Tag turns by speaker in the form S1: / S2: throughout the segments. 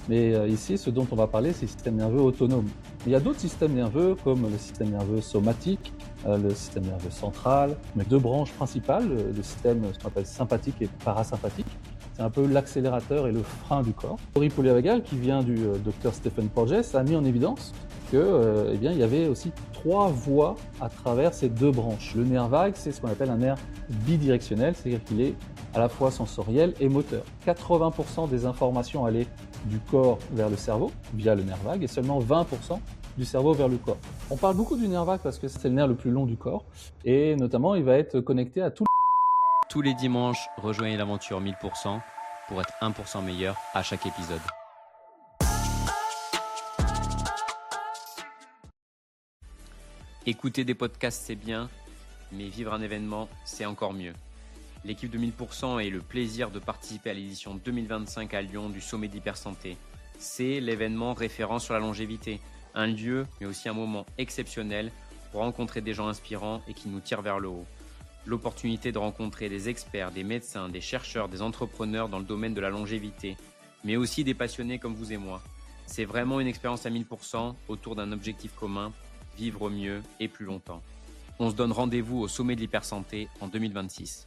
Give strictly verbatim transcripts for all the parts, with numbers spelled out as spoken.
S1: Mais euh, ici, ce dont on va parler, c'est le système nerveux autonome. Il y a d'autres systèmes nerveux, comme le système nerveux somatique, euh, le système nerveux central, mais deux branches principales, le système ce qu'on appelle sympathique et parasympathique. C'est un peu l'accélérateur et le frein du corps. La théorie polyvagale, qui vient du euh, docteur Stephen Porges, a mis en évidence que, euh, eh bien, il y avait aussi trois voies à travers ces deux branches. Le nerf vague, c'est ce qu'on appelle un nerf bidirectionnel, c'est-à-dire qu'il est à la fois sensoriel et moteur. quatre-vingts pour cent des informations allaient du corps vers le cerveau via le nerf vague et seulement vingt pour cent du cerveau vers le corps. On parle beaucoup du nerf vague parce que c'est le nerf le plus long du corps et notamment il va être connecté à tout.
S2: Tous les dimanches, rejoignez l'aventure mille pour cent pour être un pour cent meilleur à chaque épisode. Écouter des podcasts, c'est bien, mais vivre un événement, c'est encore mieux. L'équipe de mille pour cent a eu le plaisir de participer à l'édition deux mille vingt-cinq à Lyon du Sommet d'Hypersanté. C'est l'événement référent sur la longévité, un lieu mais aussi un moment exceptionnel pour rencontrer des gens inspirants et qui nous tirent vers le haut. L'opportunité de rencontrer des experts, des médecins, des chercheurs, des entrepreneurs dans le domaine de la longévité, mais aussi des passionnés comme vous et moi. C'est vraiment une expérience à mille pour cent autour d'un objectif commun, vivre mieux et plus longtemps. On se donne rendez-vous au Sommet de l'Hypersanté en deux mille vingt-six.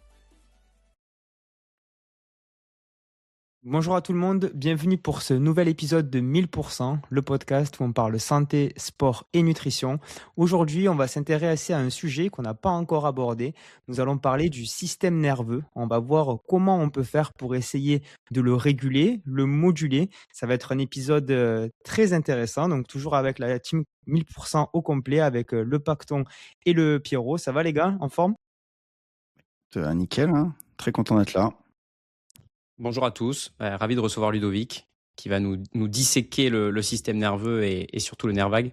S3: Bonjour à tout le monde, bienvenue pour ce nouvel épisode de mille pour cent, le podcast où on parle santé, sport et nutrition. Aujourd'hui, on va s'intéresser à un sujet qu'on n'a pas encore abordé. Nous allons parler du système nerveux. On va voir comment on peut faire pour essayer de le réguler, le moduler. Ça va être un épisode très intéressant, donc toujours avec la team mille pour cent au complet, avec le Pacton et le Pierrot. Ça va les gars, en forme ?
S4: Euh, nickel, hein, très content d'être là.
S2: Bonjour à tous, euh, ravi de recevoir Ludovic qui va nous, nous disséquer le, le système nerveux et, et surtout le nerf vague.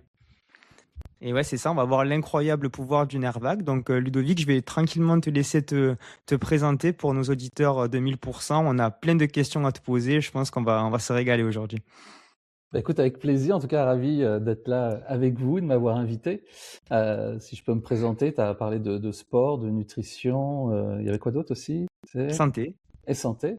S3: Et ouais, c'est ça, on va voir l'incroyable pouvoir du nerf vague. Donc euh, Ludovic, je vais tranquillement te laisser te, te présenter pour nos auditeurs de mille pour cent. On a plein de questions à te poser, je pense qu'on va, on va se régaler aujourd'hui.
S1: Bah écoute, avec plaisir, en tout cas ravi d'être là avec vous, de m'avoir invité. Euh, si je peux me présenter, tu as parlé de, de sport, de nutrition, euh, il y avait quoi d'autre aussi ? C'est...
S3: Santé.
S1: Et santé.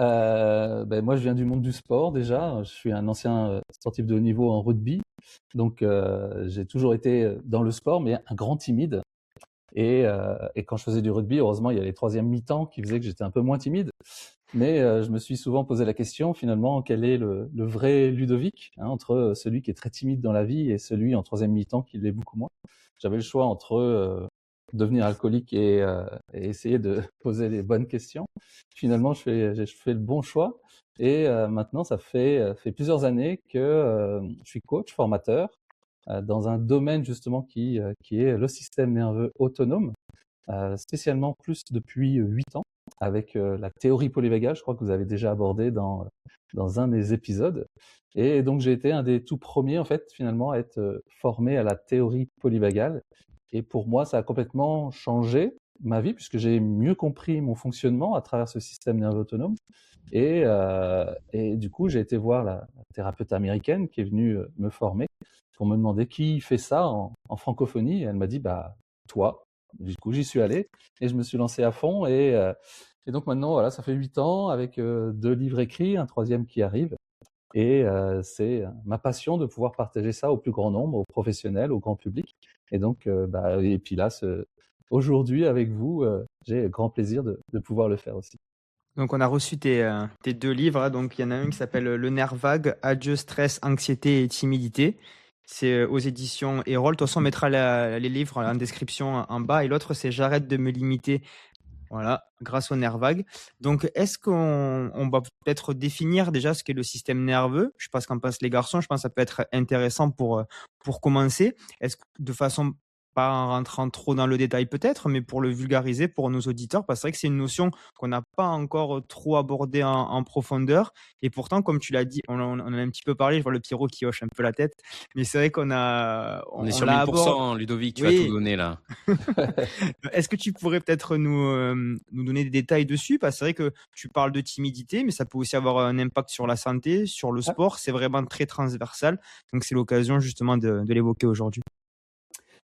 S1: Euh, ben moi, je viens du monde du sport déjà. Je suis un ancien sportif de haut niveau en rugby. Donc, euh, j'ai toujours été dans le sport, mais un grand timide. Et, euh, et quand je faisais du rugby, heureusement, il y a les troisièmes mi-temps qui faisaient que j'étais un peu moins timide. Mais euh, je me suis souvent posé la question, finalement, quel est le, le vrai Ludovic, hein, entre celui qui est très timide dans la vie et celui en troisième mi-temps qui l'est beaucoup moins. J'avais le choix entre euh, devenir alcoolique et, euh, et essayer de poser les bonnes questions. Finalement, je fais, je fais le bon choix. Et euh, maintenant, ça fait, fait plusieurs années que euh, je suis coach, formateur, euh, dans un domaine justement qui, euh, qui est le système nerveux autonome, euh, spécialement plus depuis huit ans, avec euh, la théorie polyvagale, je crois que vous avez déjà abordé dans, dans un des épisodes. Et donc, j'ai été un des tout premiers, en fait, finalement, à être formé à la théorie polyvagale. Et pour moi, ça a complètement changé ma vie puisque j'ai mieux compris mon fonctionnement à travers ce système nerveux autonome. Et, euh, et du coup, j'ai été voir la, la thérapeute américaine qui est venue me former pour me demander qui fait ça en, en francophonie. Et elle m'a dit, bah, toi. Du coup, j'y suis allé et je me suis lancé à fond. Et, euh, et donc maintenant, voilà, ça fait huit ans avec euh, deux livres écrits, un troisième qui arrive. Et euh, c'est ma passion de pouvoir partager ça au plus grand nombre, aux professionnels, au grand public. Et donc, euh, bah, et puis là, ce, aujourd'hui, avec vous, euh, j'ai grand plaisir de, de pouvoir le faire aussi.
S3: Donc, on a reçu tes, euh, tes deux livres. Hein. Donc, il y en a un qui s'appelle Le nerf vague, Adieu, stress, anxiété et timidité. C'est aux éditions Erol. De toute façon, on mettra la, les livres en description en bas. Et l'autre, c'est J'arrête de me limiter. Voilà, grâce au nerf vague. Donc, est-ce qu'on on va peut-être définir déjà ce qu'est le système nerveux ? Je ne sais pas ce qu'en pensent les garçons. Je pense que ça peut être intéressant pour, pour commencer. Est-ce que de façon, pas en rentrant trop dans le détail peut-être, mais pour le vulgariser pour nos auditeurs, parce que c'est vrai que c'est une notion qu'on n'a pas encore trop abordée en, en profondeur. Et pourtant, comme tu l'as dit, on, on en a un petit peu parlé. Je vois le Pierrot qui hoche un peu la tête. Mais c'est vrai qu'on a...
S2: On, on est sur mille pour cent, abord... Ludovic, tu oui. vas tout donner là.
S3: Est-ce que tu pourrais peut-être nous, euh, nous donner des détails dessus ? Parce que c'est vrai que tu parles de timidité, mais ça peut aussi avoir un impact sur la santé, sur le sport. C'est vraiment très transversal. Donc, c'est l'occasion justement de, de l'évoquer aujourd'hui.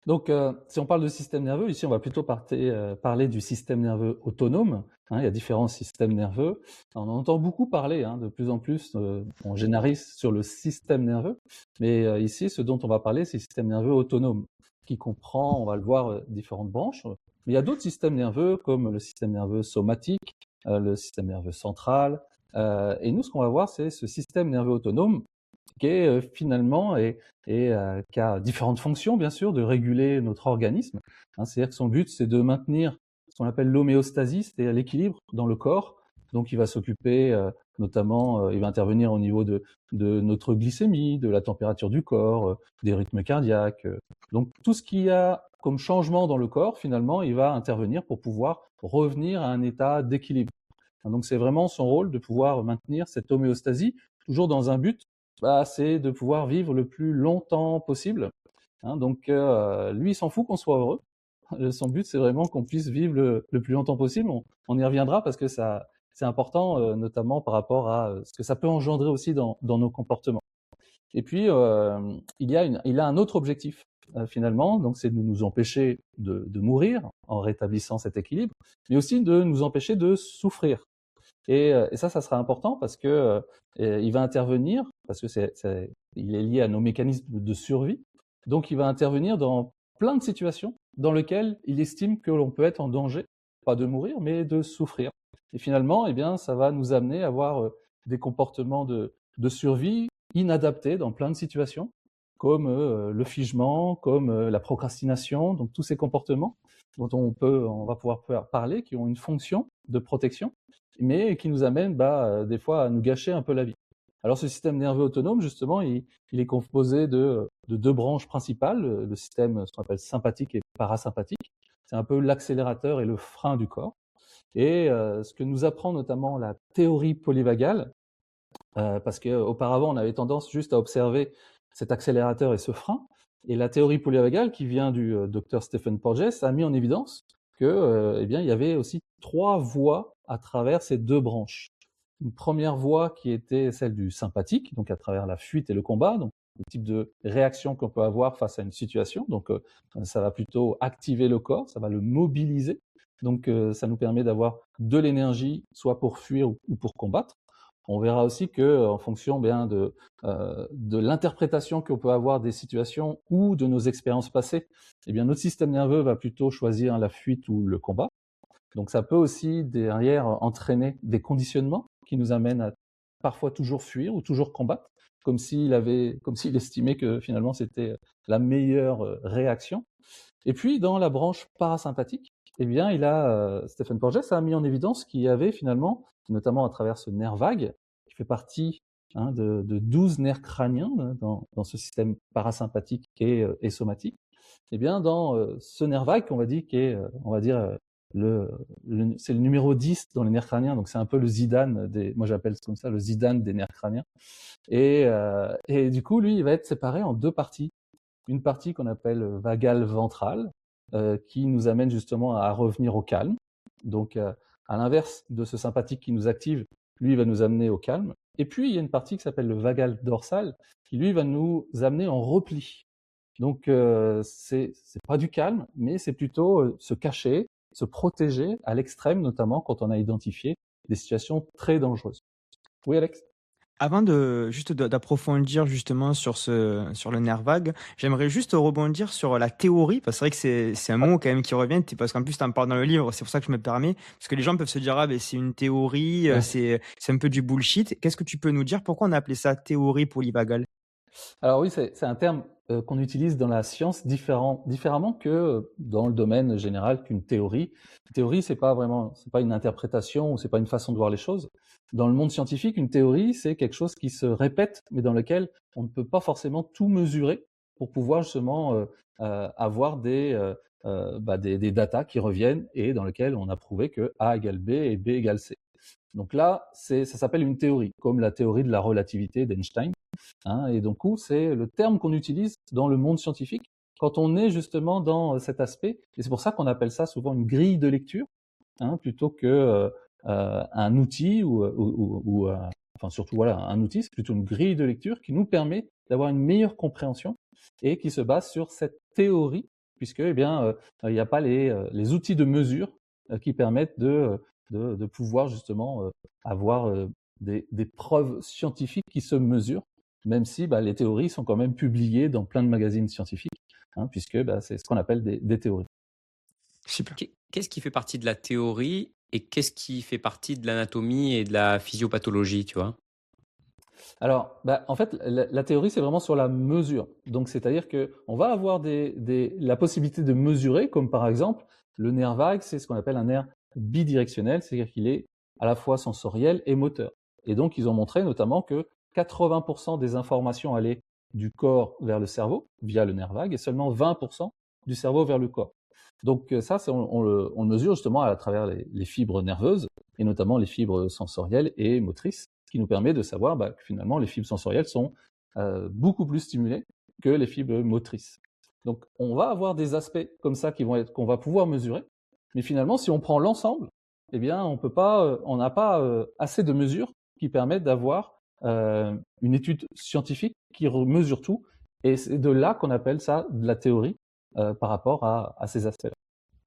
S1: Donc, euh, si on parle de système nerveux, ici, on va plutôt parter, euh, parler du système nerveux autonome. Hein, il y a différents systèmes nerveux. On en entend beaucoup parler, hein, de plus en plus. Euh, on généralise sur le système nerveux. Mais euh, ici, ce dont on va parler, c'est le système nerveux autonome, qui comprend, on va le voir, euh, différentes branches. Mais il y a d'autres systèmes nerveux, comme le système nerveux somatique, euh, le système nerveux central. Euh, et nous, ce qu'on va voir, c'est ce système nerveux autonome qui est euh, finalement et, et euh, qui a différentes fonctions, bien sûr, de réguler notre organisme. Hein, c'est-à-dire que son but, c'est de maintenir ce qu'on appelle l'homéostasie, c'est-à-dire l'équilibre dans le corps. Donc, il va s'occuper, euh, notamment, euh, il va intervenir au niveau de, de notre glycémie, de la température du corps, euh, des rythmes cardiaques. euh. Donc, tout ce qu'il y a comme changement dans le corps, finalement, il va intervenir pour pouvoir revenir à un état d'équilibre. Hein, donc, c'est vraiment son rôle de pouvoir maintenir cette homéostasie, toujours dans un but, bah, c'est de pouvoir vivre le plus longtemps possible. Hein, donc, euh, lui, il s'en fout qu'on soit heureux. Son but, c'est vraiment qu'on puisse vivre le, le plus longtemps possible. On, on y reviendra parce que ça, c'est important, euh, notamment par rapport à euh, ce que ça peut engendrer aussi dans, dans nos comportements. Et puis, euh, il, y a une, il a un autre objectif, euh, finalement, donc c'est de nous empêcher de, de mourir en rétablissant cet équilibre, mais aussi de nous empêcher de souffrir. Et, euh, et ça, ça sera important parce que euh, il va intervenir, parce que c'est, c'est, il est lié à nos mécanismes de survie. Donc, il va intervenir dans plein de situations dans lesquelles il estime que l'on peut être en danger, pas de mourir, mais de souffrir. Et finalement, eh bien, ça va nous amener à avoir euh, des comportements de, de survie inadaptés dans plein de situations, comme euh, le figement, comme euh, la procrastination. Donc, tous ces comportements dont on peut, on va pouvoir parler, qui ont une fonction de protection, mais qui nous amène bah, des fois à nous gâcher un peu la vie. Alors ce système nerveux autonome, justement, il, il est composé de, de deux branches principales, le système ce qu'on appelle sympathique et parasympathique. C'est un peu l'accélérateur et le frein du corps. Et euh, ce que nous apprend notamment la théorie polyvagale, euh, parce qu'auparavant on avait tendance juste à observer cet accélérateur et ce frein, et la théorie polyvagale qui vient du euh, docteur Stephen Porges a mis en évidence que, euh, eh bien, il y avait aussi trois voies à travers ces deux branches. Une première voie qui était celle du sympathique, donc à travers la fuite et le combat, donc le type de réaction qu'on peut avoir face à une situation. Donc, euh, ça va plutôt activer le corps, ça va le mobiliser. Donc, euh, ça nous permet d'avoir de l'énergie, soit pour fuir ou pour combattre. On verra aussi que, en fonction bien de, euh, de l'interprétation qu'on peut avoir des situations ou de nos expériences passées, eh bien notre système nerveux va plutôt choisir la fuite ou le combat. Donc ça peut aussi derrière entraîner des conditionnements qui nous amènent à parfois toujours fuir ou toujours combattre, comme s'il avait, comme s'il estimait que finalement c'était la meilleure réaction. Et puis dans la branche parasympathique, eh bien il a euh, Stephen Porges a mis en évidence qu'il y avait finalement, notamment à travers ce nerf vague, qui fait partie hein, de, de douze nerfs crâniens dans, dans ce système parasympathique et, et somatique. Eh bien dans euh, ce nerf vague, on va dire qui est, on va dire Le, le, c'est le numéro dix dans les nerfs crâniens, donc c'est un peu le Zidane des, moi j'appelle comme ça le Zidane des nerfs crâniens. Et, euh, et du coup, lui, il va être séparé en deux parties. Une partie qu'on appelle vagale ventrale, euh, qui nous amène justement à revenir au calme. Donc, euh, à l'inverse de ce sympathique qui nous active, lui, il va nous amener au calme. Et puis, il y a une partie qui s'appelle le vagal dorsal, qui lui va nous amener en repli. Donc, euh, c'est, c'est pas du calme, mais c'est plutôt euh, se cacher, se protéger à l'extrême, notamment quand on a identifié des situations très dangereuses. Oui, Alex?
S3: Avant de juste d'approfondir justement sur ce sur le nerf vague, j'aimerais juste rebondir sur la théorie, parce que c'est vrai que c'est c'est un mot quand même qui revient, parce qu'en plus tu en parles dans le livre, c'est pour ça que je me permets, parce que les gens peuvent se dire ah ben c'est une théorie, ouais. c'est c'est un peu du bullshit. Qu'est-ce que tu peux nous dire pourquoi on a appelé ça théorie polyvagale?
S1: Alors oui, c'est c'est un terme euh, qu'on utilise dans la science différent, différemment que dans le domaine général qu'une théorie. Une théorie, c'est pas vraiment, c'est pas une interprétation ou c'est pas une façon de voir les choses. Dans le monde scientifique, une théorie, c'est quelque chose qui se répète, mais dans lequel on ne peut pas forcément tout mesurer pour pouvoir justement euh, euh, avoir des, euh, euh, bah, des, des datas qui reviennent et dans lesquelles on a prouvé que A égale B et B égale C. Donc là, c'est, ça s'appelle une théorie, comme la théorie de la relativité d'Einstein. Hein, et donc, c'est le terme qu'on utilise dans le monde scientifique quand on est justement dans cet aspect. Et c'est pour ça qu'on appelle ça souvent une grille de lecture, hein, plutôt que euh, un outil ou, ou, ou euh, enfin surtout voilà un outil, c'est plutôt une grille de lecture qui nous permet d'avoir une meilleure compréhension et qui se base sur cette théorie puisque eh bien, euh, il n'y a pas les, euh, les outils de mesure euh, qui permettent de, de, de pouvoir justement euh, avoir euh, des, des preuves scientifiques qui se mesurent, même si bah, les théories sont quand même publiées dans plein de magazines scientifiques, hein, puisque bah, c'est ce qu'on appelle des, des théories.
S3: Super.
S2: Qu'est-ce qui fait partie de la théorie et qu'est-ce qui fait partie de l'anatomie et de la physiopathologie, tu vois?
S1: Alors, bah, en fait, la, la théorie, c'est vraiment sur la mesure. Donc, c'est-à-dire que on va avoir des, des, la possibilité de mesurer, comme par exemple, le nerf vague, c'est ce qu'on appelle un nerf bidirectionnel, c'est-à-dire qu'il est à la fois sensoriel et moteur. Et donc, ils ont montré notamment que quatre-vingts pour cent des informations allaient du corps vers le cerveau via le nerf vague et seulement vingt pour cent du cerveau vers le corps. Donc ça, on, on, le, on le mesure justement à travers les, les fibres nerveuses et notamment les fibres sensorielles et motrices, qui nous permet de savoir bah, que finalement les fibres sensorielles sont euh, beaucoup plus stimulées que les fibres motrices. Donc on va avoir des aspects comme ça qui vont être qu'on va pouvoir mesurer, mais finalement si on prend l'ensemble, eh bien on peut pas, euh, on n'a pas euh, assez de mesures qui permettent d'avoir euh, une étude scientifique qui mesure tout, et c'est de là qu'on appelle ça de la théorie euh, par rapport à, à ces aspects-là.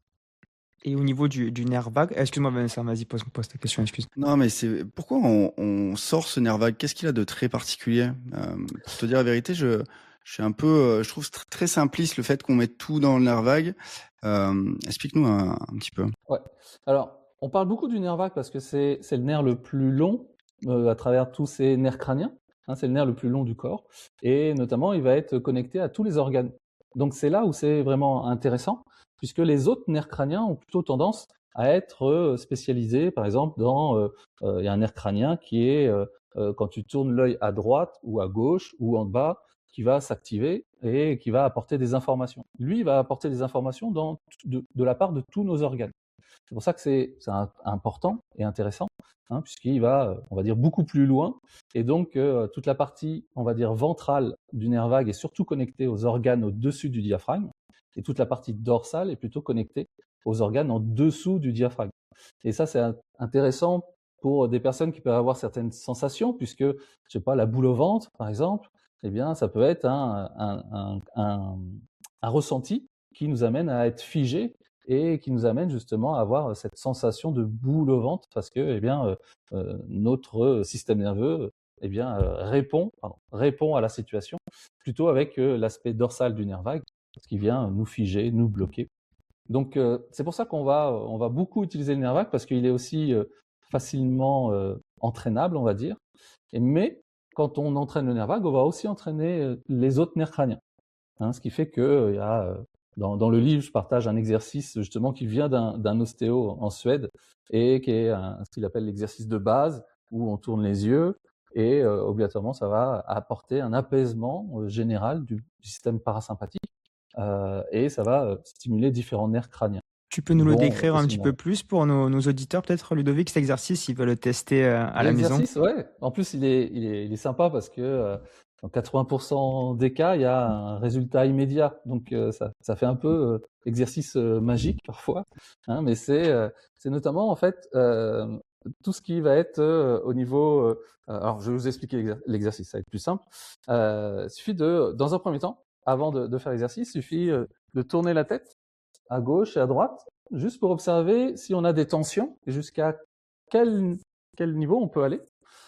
S3: Et au niveau du, du nerf vague, excuse-moi Vincent, vas-y, pose, pose ta question, excuse.
S4: Non, mais c'est pourquoi on, on sort ce nerf vague? Qu'est-ce qu'il a de très particulier? Euh, pour te dire la vérité, je, je suis un peu, euh, je trouve tr- très simpliste le fait qu'on mette tout dans le nerf vague. Euh, explique-nous un, un petit peu.
S1: Ouais. Alors, on parle beaucoup du nerf vague parce que c'est c'est le nerf le plus long euh, à travers tous ces nerfs crâniens. Hein, c'est le nerf le plus long du corps et notamment il va être connecté à tous les organes. Donc c'est là où c'est vraiment intéressant puisque les autres nerfs crâniens ont plutôt tendance à être euh, spécialisés. Par exemple, dans euh, euh, il y a un nerf crânien qui est euh, euh, quand tu tournes l'œil à droite ou à gauche ou en bas, qui va s'activer et qui va apporter des informations. Lui, il va apporter des informations dans, de, de la part de tous nos organes. C'est pour ça que c'est important et intéressant, hein, puisqu'il va, on va dire, beaucoup plus loin. Et donc, euh, toute la partie, on va dire, ventrale du nerf vague est surtout connectée aux organes au-dessus du diaphragme. Et toute la partie dorsale est plutôt connectée aux organes en dessous du diaphragme. Et ça, c'est intéressant pour des personnes qui peuvent avoir certaines sensations, puisque, je sais pas, la boule au ventre, par exemple, eh bien, ça peut être un, un, un, un, un ressenti qui nous amène à être figé et qui nous amène justement à avoir cette sensation de boule au ventre parce que eh bien, euh, euh, notre système nerveux eh bien, euh, répond, pardon, répond à la situation plutôt avec euh, l'aspect dorsal du nerf vague qui vient nous figer, nous bloquer. Donc euh, c'est pour ça qu'on va, on va beaucoup utiliser le nerf vague parce qu'il est aussi euh, facilement euh, entraînable, on va dire. Et, mais quand on entraîne le nerf vague, on va aussi entraîner les autres nerfs crâniens. Hein, ce qui fait que euh, y a, euh, dans, dans le livre, je partage un exercice justement qui vient d'un ostéo en Suède et qui est un, ce qu'il appelle l'exercice de base où on tourne les yeux et euh, obligatoirement ça va apporter un apaisement euh, général du, du système parasympathique euh, et ça va euh, stimuler différents nerfs crâniens.
S3: Tu peux nous le
S1: Bon,
S3: décrire un petit peu plus pour nos, nos auditeurs, peut-être, Ludovic, cet exercice, s'ils veulent le tester euh, à la maison?
S1: L'exercice, ouais. En plus, il est, il est, il est sympa parce que euh, dans quatre-vingts pour cent des cas, il y a un résultat immédiat. Donc, euh, ça, ça fait un peu euh, exercice euh, magique parfois. Hein, mais c'est, euh, c'est notamment, en fait, euh, tout ce qui va être euh, au niveau... Euh, alors, je vais vous expliquer l'exercice, ça va être plus simple. Euh, il suffit de, dans un premier temps, avant de, de faire l'exercice, il suffit euh, de tourner la tête à gauche et à droite, juste pour observer si on a des tensions et jusqu'à quel, quel niveau on peut aller.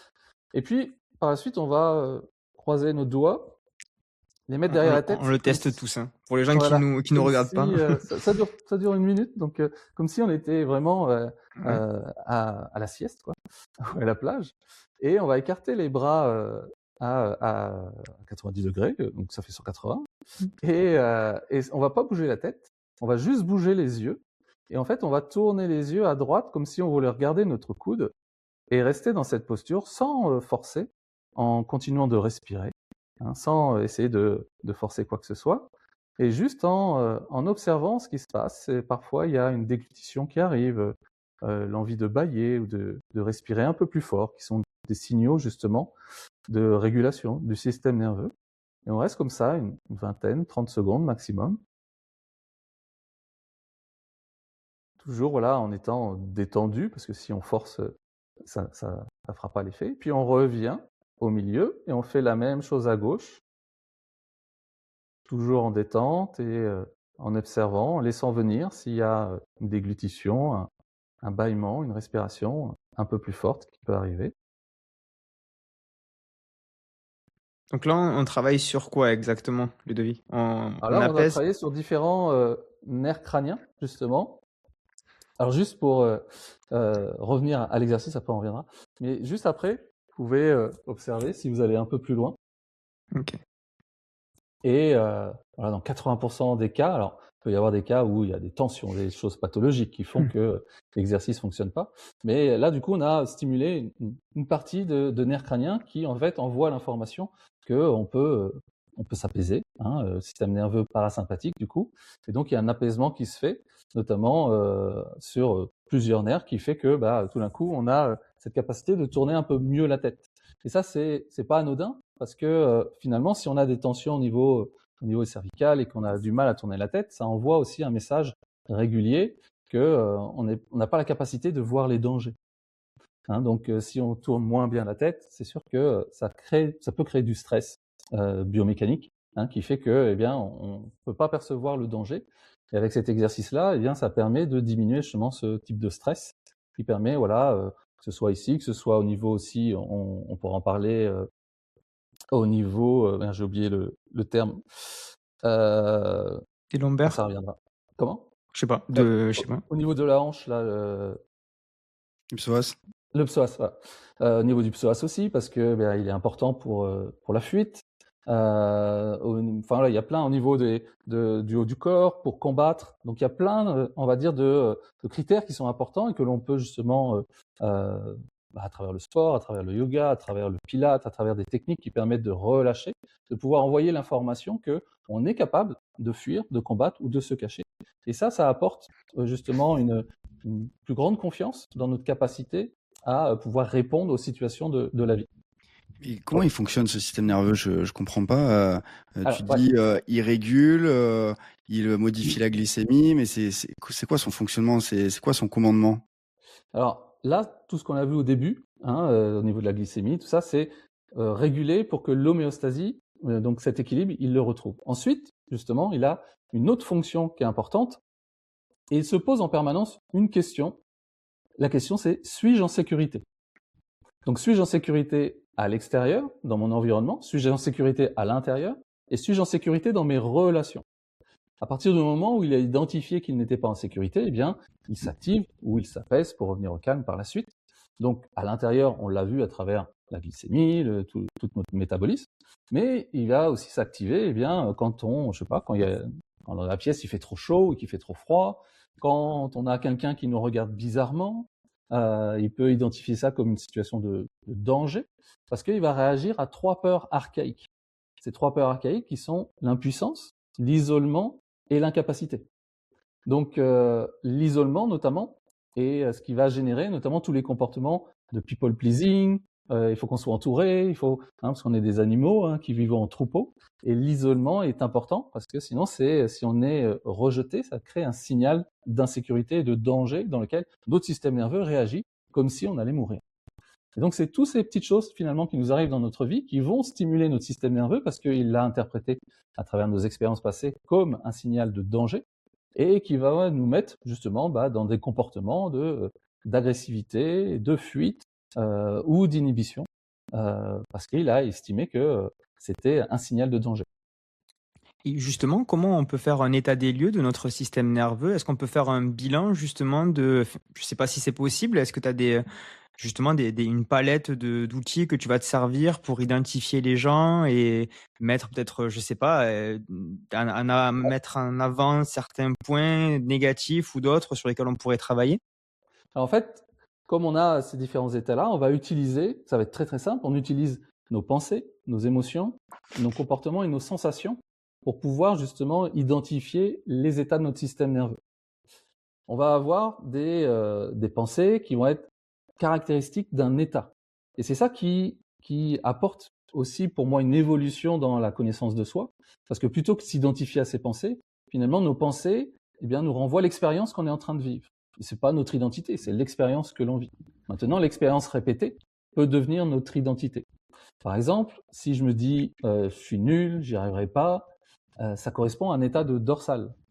S1: Et puis, par la suite, on va euh, croiser nos doigts, les mettre derrière
S3: on,
S1: la tête.
S3: On le teste
S1: si...
S3: tous, hein, pour les gens
S1: voilà.
S3: qui nous, qui nous regardent
S1: si,
S3: pas.
S1: Euh, ça, ça, dure, ça dure une minute, donc euh, comme si on était vraiment euh, ouais. euh, à, à la sieste, quoi, à la plage. Et on va écarter les bras euh, à, à quatre-vingt-dix degrés, donc ça fait cent quatre-vingts. Et, euh, et on va pas bouger la tête, on va juste bouger les yeux. Et en fait, on va tourner les yeux à droite comme si on voulait regarder notre coude et rester dans cette posture sans euh, forcer, en continuant de respirer, hein, sans euh, essayer de, de forcer quoi que ce soit, et juste en, euh, en observant ce qui se passe. Et parfois, il y a une déglutition qui arrive, euh, l'envie de bâiller ou de, de respirer un peu plus fort, qui sont des signaux justement de régulation du système nerveux. Et on reste comme ça une, une vingtaine, trente secondes maximum. Toujours voilà, en étant détendu, parce que si on force, ça ça, ça fera pas l'effet. Puis on revient au milieu et on fait la même chose à gauche. Toujours en détente et euh, en observant, en laissant venir s'il y a une déglutition, un, un bâillement, une respiration un peu plus forte qui peut arriver.
S3: Donc là, on on travaille sur quoi exactement, Ludovic? On,
S1: Alors
S3: on
S1: là, on a
S3: apaise.
S1: travaillé sur différents euh, nerfs crâniens, justement. Alors juste pour euh, euh, revenir à l'exercice, après on reviendra. Mais juste après, vous pouvez euh, observer si vous allez un peu plus loin.
S3: Ok.
S1: Et euh, voilà, dans quatre-vingts pour cent des cas, alors il peut y avoir des cas où il y a des tensions, des choses pathologiques qui font
S3: Hmm.
S1: que l'exercice fonctionne pas. Mais là, du coup, on a stimulé une, une partie de, de nerfs crâniens qui, en fait, envoie l'information qu'on peut, euh, on peut s'apaiser, hein, euh, système nerveux parasympathique, du coup. Et donc, il y a un apaisement qui se fait, notamment euh, sur euh, plusieurs nerfs, qui fait que, bah, tout d'un coup, on a euh, cette capacité de tourner un peu mieux la tête. Et ça, c'est c'est pas anodin, parce que euh, finalement, si on a des tensions au niveau, au niveau cervical et qu'on a du mal à tourner la tête, ça envoie aussi un message régulier que euh, on est- on n'a pas la capacité de voir les dangers. Hein, donc, euh, si on tourne moins bien la tête, c'est sûr que euh, ça crée, ça peut créer du stress euh, biomécanique, hein, qui fait que, eh bien, on ne peut pas percevoir le danger. Et avec cet exercice-là, eh bien, ça permet de diminuer justement ce type de stress, qui permet, voilà, euh, que ce soit ici, que ce soit au niveau aussi, on, on pourra en parler. Euh, au niveau, euh, merde, j'ai oublié le, le terme. Euh,
S3: Et
S1: bon, ça
S3: lombaires?
S1: reviendra. Comment?
S3: Je sais pas.
S1: Ouais.
S3: De, je sais
S1: Au,
S3: pas.
S1: au niveau de la hanche, là, le,
S4: Psoas.
S1: le psoas, voilà. Euh, au niveau du psoas aussi, parce que ben, il est important pour euh, pour la fuite. Euh, au- enfin là, il y a plein au niveau des, de, du haut du corps pour combattre. Donc il y a plein, euh, on va dire, de, de critères qui sont importants et que l'on peut justement, euh, euh, bah, à travers le sport, à travers le yoga, à travers le pilate, à travers des techniques qui permettent de relâcher, de pouvoir envoyer l'information que on est capable de fuir, de combattre ou de se cacher. Et ça, ça apporte euh, justement une, une plus grande confiance dans notre capacité à euh, pouvoir répondre aux situations de, de la vie.
S4: Et comment il fonctionne ce système nerveux? Je je comprends pas. Euh, euh, tu
S1: Alors, ouais.
S4: dis euh, il régule, euh, il modifie la glycémie, mais c'est c'est c'est quoi son fonctionnement? C'est c'est quoi son commandement?
S1: Alors là, tout ce qu'on a vu au début, hein, euh, au niveau de la glycémie, tout ça, c'est euh, régulé pour que l'homéostasie, euh, donc cet équilibre, il le retrouve. Ensuite, justement, il a une autre fonction qui est importante et il se pose en permanence une question. La question, c'est suis-je en sécurité? Donc, suis-je en sécurité à l'extérieur, dans mon environnement? Suis-je en sécurité à l'intérieur? Et suis-je en sécurité dans mes relations? À partir du moment où il a identifié qu'il n'était pas en sécurité, eh bien, il s'active ou il s'apaise pour revenir au calme par la suite. Donc, à l'intérieur, on l'a vu à travers la glycémie, le, tout, tout notre métabolisme, mais il va aussi s'activer, eh bien, quand on, je sais pas, quand il y a, quand dans la pièce il fait trop chaud ou qu'il fait trop froid, quand on a quelqu'un qui nous regarde bizarrement, euh, il peut identifier ça comme une situation de, de danger, parce qu'il va réagir à trois peurs archaïques. Ces trois peurs archaïques qui sont l'impuissance, l'isolement et l'incapacité. Donc euh, l'isolement notamment est euh, ce qui va générer notamment tous les comportements de people pleasing. Euh, il faut qu'on soit entouré, il faut hein, parce qu'on est des animaux hein, qui vivent en troupeau. Et l'isolement est important parce que sinon, c'est si on est euh, rejeté, ça crée un signal d'insécurité et de danger dans lequel notre système nerveux réagit comme si on allait mourir. Et donc, c'est toutes ces petites choses, finalement, qui nous arrivent dans notre vie, qui vont stimuler notre système nerveux parce qu'il l'a interprété à travers nos expériences passées comme un signal de danger et qui va nous mettre, justement, bah, dans des comportements de, d'agressivité, de fuite euh, ou d'inhibition euh, parce qu'il a estimé que euh, c'était un signal de danger.
S3: Et justement, comment on peut faire un état des lieux de notre système nerveux? Est-ce qu'on peut faire un bilan justement de, je sais pas si c'est possible, est-ce que tu as des, justement des, des- une palette de d'outils que tu vas te servir pour identifier les gens et mettre peut-être, je sais pas, euh, en- en a- mettre en avant certains points négatifs ou d'autres sur lesquels on pourrait travailler?
S1: Alors, en fait, comme on a ces différents états-là, on va utiliser, ça va être très très simple, on utilise nos pensées, nos émotions, nos comportements et nos sensations pour pouvoir justement identifier les états de notre système nerveux. On va avoir des, euh, des pensées qui vont être caractéristiques d'un état. Et c'est ça qui, qui apporte aussi pour moi une évolution dans la connaissance de soi, parce que plutôt que de s'identifier à ces pensées, finalement nos pensées eh bien, nous renvoient l'expérience qu'on est en train de vivre. Et c'est pas notre identité, c'est l'expérience que l'on vit. Maintenant, l'expérience répétée peut devenir notre identité. Par exemple, si je me dis euh, je suis nul, j'y arriverai pas, euh, ça correspond à un état de dorsal.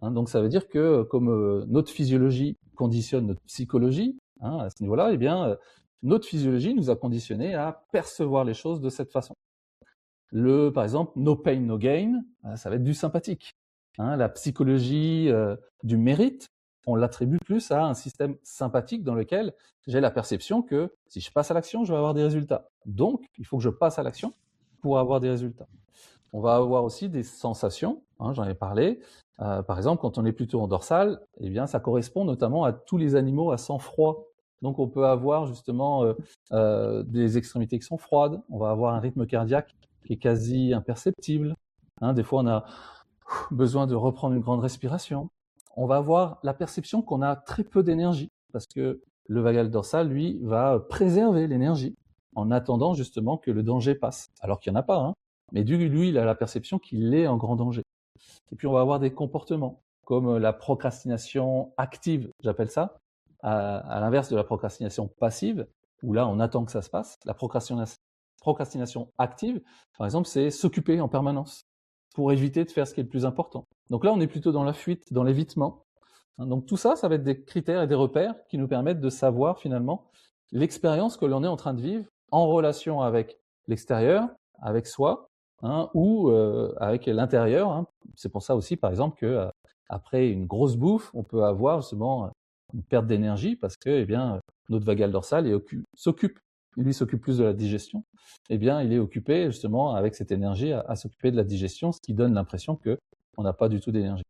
S1: Hein, donc ça veut dire que comme euh, notre physiologie conditionne notre psychologie, hein, à ce niveau-là, eh bien euh, notre physiologie nous a conditionnés à percevoir les choses de cette façon. Le, par exemple, no pain, no gain, ça va être du sympathique. Hein, la psychologie euh, du mérite, on l'attribue plus à un système sympathique dans lequel j'ai la perception que si je passe à l'action, je vais avoir des résultats. Donc, il faut que je passe à l'action pour avoir des résultats. On va avoir aussi des sensations, hein, j'en ai parlé. Euh, par exemple, quand on est plutôt en dorsale, eh bien, ça correspond notamment à tous les animaux à sang froid. Donc, on peut avoir justement euh, euh, des extrémités qui sont froides. On va avoir un rythme cardiaque qui est quasi imperceptible. Hein, des fois, on a besoin de reprendre une grande respiration. On va avoir la perception qu'on a très peu d'énergie parce que le vagal dorsal, lui, va préserver l'énergie en attendant justement que le danger passe. Alors qu'il n'y en a pas, hein. Mais lui, il a la perception qu'il est en grand danger. Et puis, on va avoir des comportements comme la procrastination active, j'appelle ça, à, à l'inverse de la procrastination passive, où là, on attend que ça se passe. La procrastination, procrastination active, par exemple, c'est s'occuper en permanence pour éviter de faire ce qui est le plus important. Donc là, on est plutôt dans la fuite, dans l'évitement. Donc tout ça, ça va être des critères et des repères qui nous permettent de savoir finalement l'expérience que l'on est en train de vivre en relation avec l'extérieur, avec soi, hein, ou euh, avec l'intérieur. Hein. C'est pour ça aussi, par exemple, que euh, après une grosse bouffe, on peut avoir justement une perte d'énergie parce que, eh bien, notre vagal dorsal s'occupe. Lui s'occupe plus de la digestion. Eh bien, il est occupé justement avec cette énergie à, à s'occuper de la digestion, ce qui donne l'impression que on n'a pas du tout d'énergie.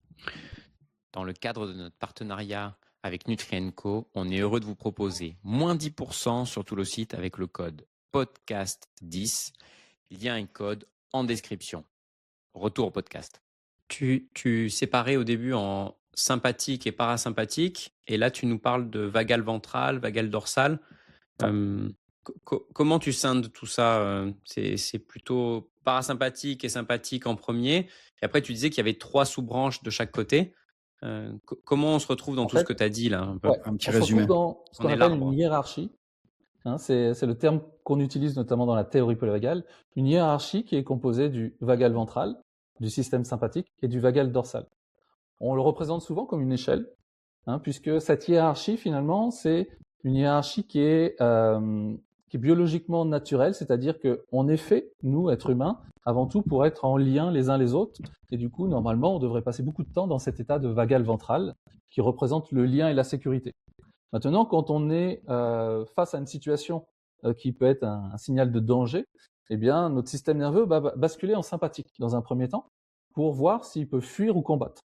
S2: Dans le cadre de notre partenariat avec Nutrienco, on est heureux de vous proposer moins dix pour cent sur tout le site avec le code podcast dix. Il y a un code en description. Retour au podcast. Tu, tu séparais au début en sympathique et parasympathique, et là tu nous parles de vagal ventral, vagal dorsal. Euh, co- comment tu scindes tout ça? c'est, c'est plutôt parasympathique et sympathique en premier, et après tu disais qu'il y avait trois sous-branches de chaque côté. Euh, co- comment on se retrouve dans
S1: En
S2: tout
S1: fait,
S2: ce que tu as dit là un peu?
S1: Ouais,
S4: Un petit
S1: on se
S4: résumé.
S1: retrouve dans ce
S2: On
S1: qu'on
S2: est
S1: appelle
S2: l'arbre.
S1: une hiérarchie. Hein, c'est, c'est le terme qu'on utilise notamment dans la théorie polyvagale. Une hiérarchie qui est composée du vagal ventral, du système sympathique et du vagal dorsal. On le représente souvent comme une échelle, hein, puisque cette hiérarchie, finalement, c'est une hiérarchie qui est, euh, qui est biologiquement naturelle, c'est-à-dire qu'on est fait, nous, êtres humains, avant tout pour être en lien les uns les autres. Et du coup, normalement, on devrait passer beaucoup de temps dans cet état de vagal ventral qui représente le lien et la sécurité. Maintenant, quand on est euh, face à une situation euh, qui peut être un, un signal de danger, eh bien, notre système nerveux va basculer en sympathique dans un premier temps pour voir s'il peut fuir ou combattre.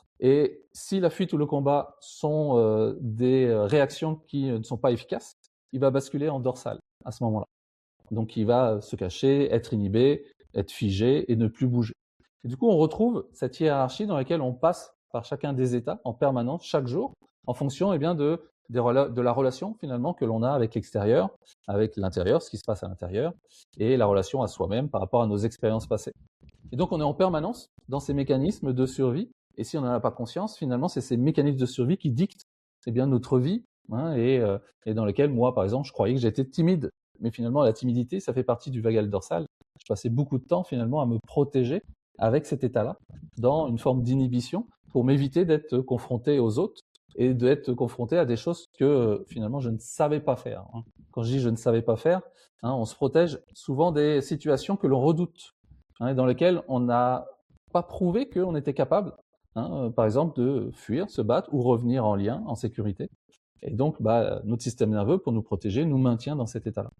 S1: Et si la fuite ou le combat sont euh, des réactions qui ne sont pas efficaces, il va basculer en dorsal à ce moment-là. Donc, il va se cacher, être inhibé, être figé et ne plus bouger. Et du coup, on retrouve cette hiérarchie dans laquelle on passe par chacun des états en permanence, chaque jour, en fonction eh bien, de, des rela- de la relation finalement que l'on a avec l'extérieur, avec l'intérieur, ce qui se passe à l'intérieur, et la relation à soi-même par rapport à nos expériences passées. Et donc, on est en permanence dans ces mécanismes de survie. Et si on n'en a pas conscience, finalement, c'est ces mécanismes de survie qui dictent eh bien, notre vie, hein, et, euh, et dans lesquels, moi, par exemple, je croyais que j'étais timide. Mais finalement, la timidité, ça fait partie du vagal dorsal. Je passais beaucoup de temps, finalement, à me protéger avec cet état-là, dans une forme d'inhibition, pour m'éviter d'être confronté aux autres et d'être confronté à des choses que, finalement, je ne savais pas faire. Hein. Quand je dis je ne savais pas faire, hein, on se protège souvent des situations que l'on redoute, hein, dans lesquelles on n'a pas prouvé qu'on était capable, hein, par exemple, de fuir, se battre ou revenir en lien, en sécurité. Et donc, bah, notre système nerveux, pour nous protéger, nous maintient dans cet état-là.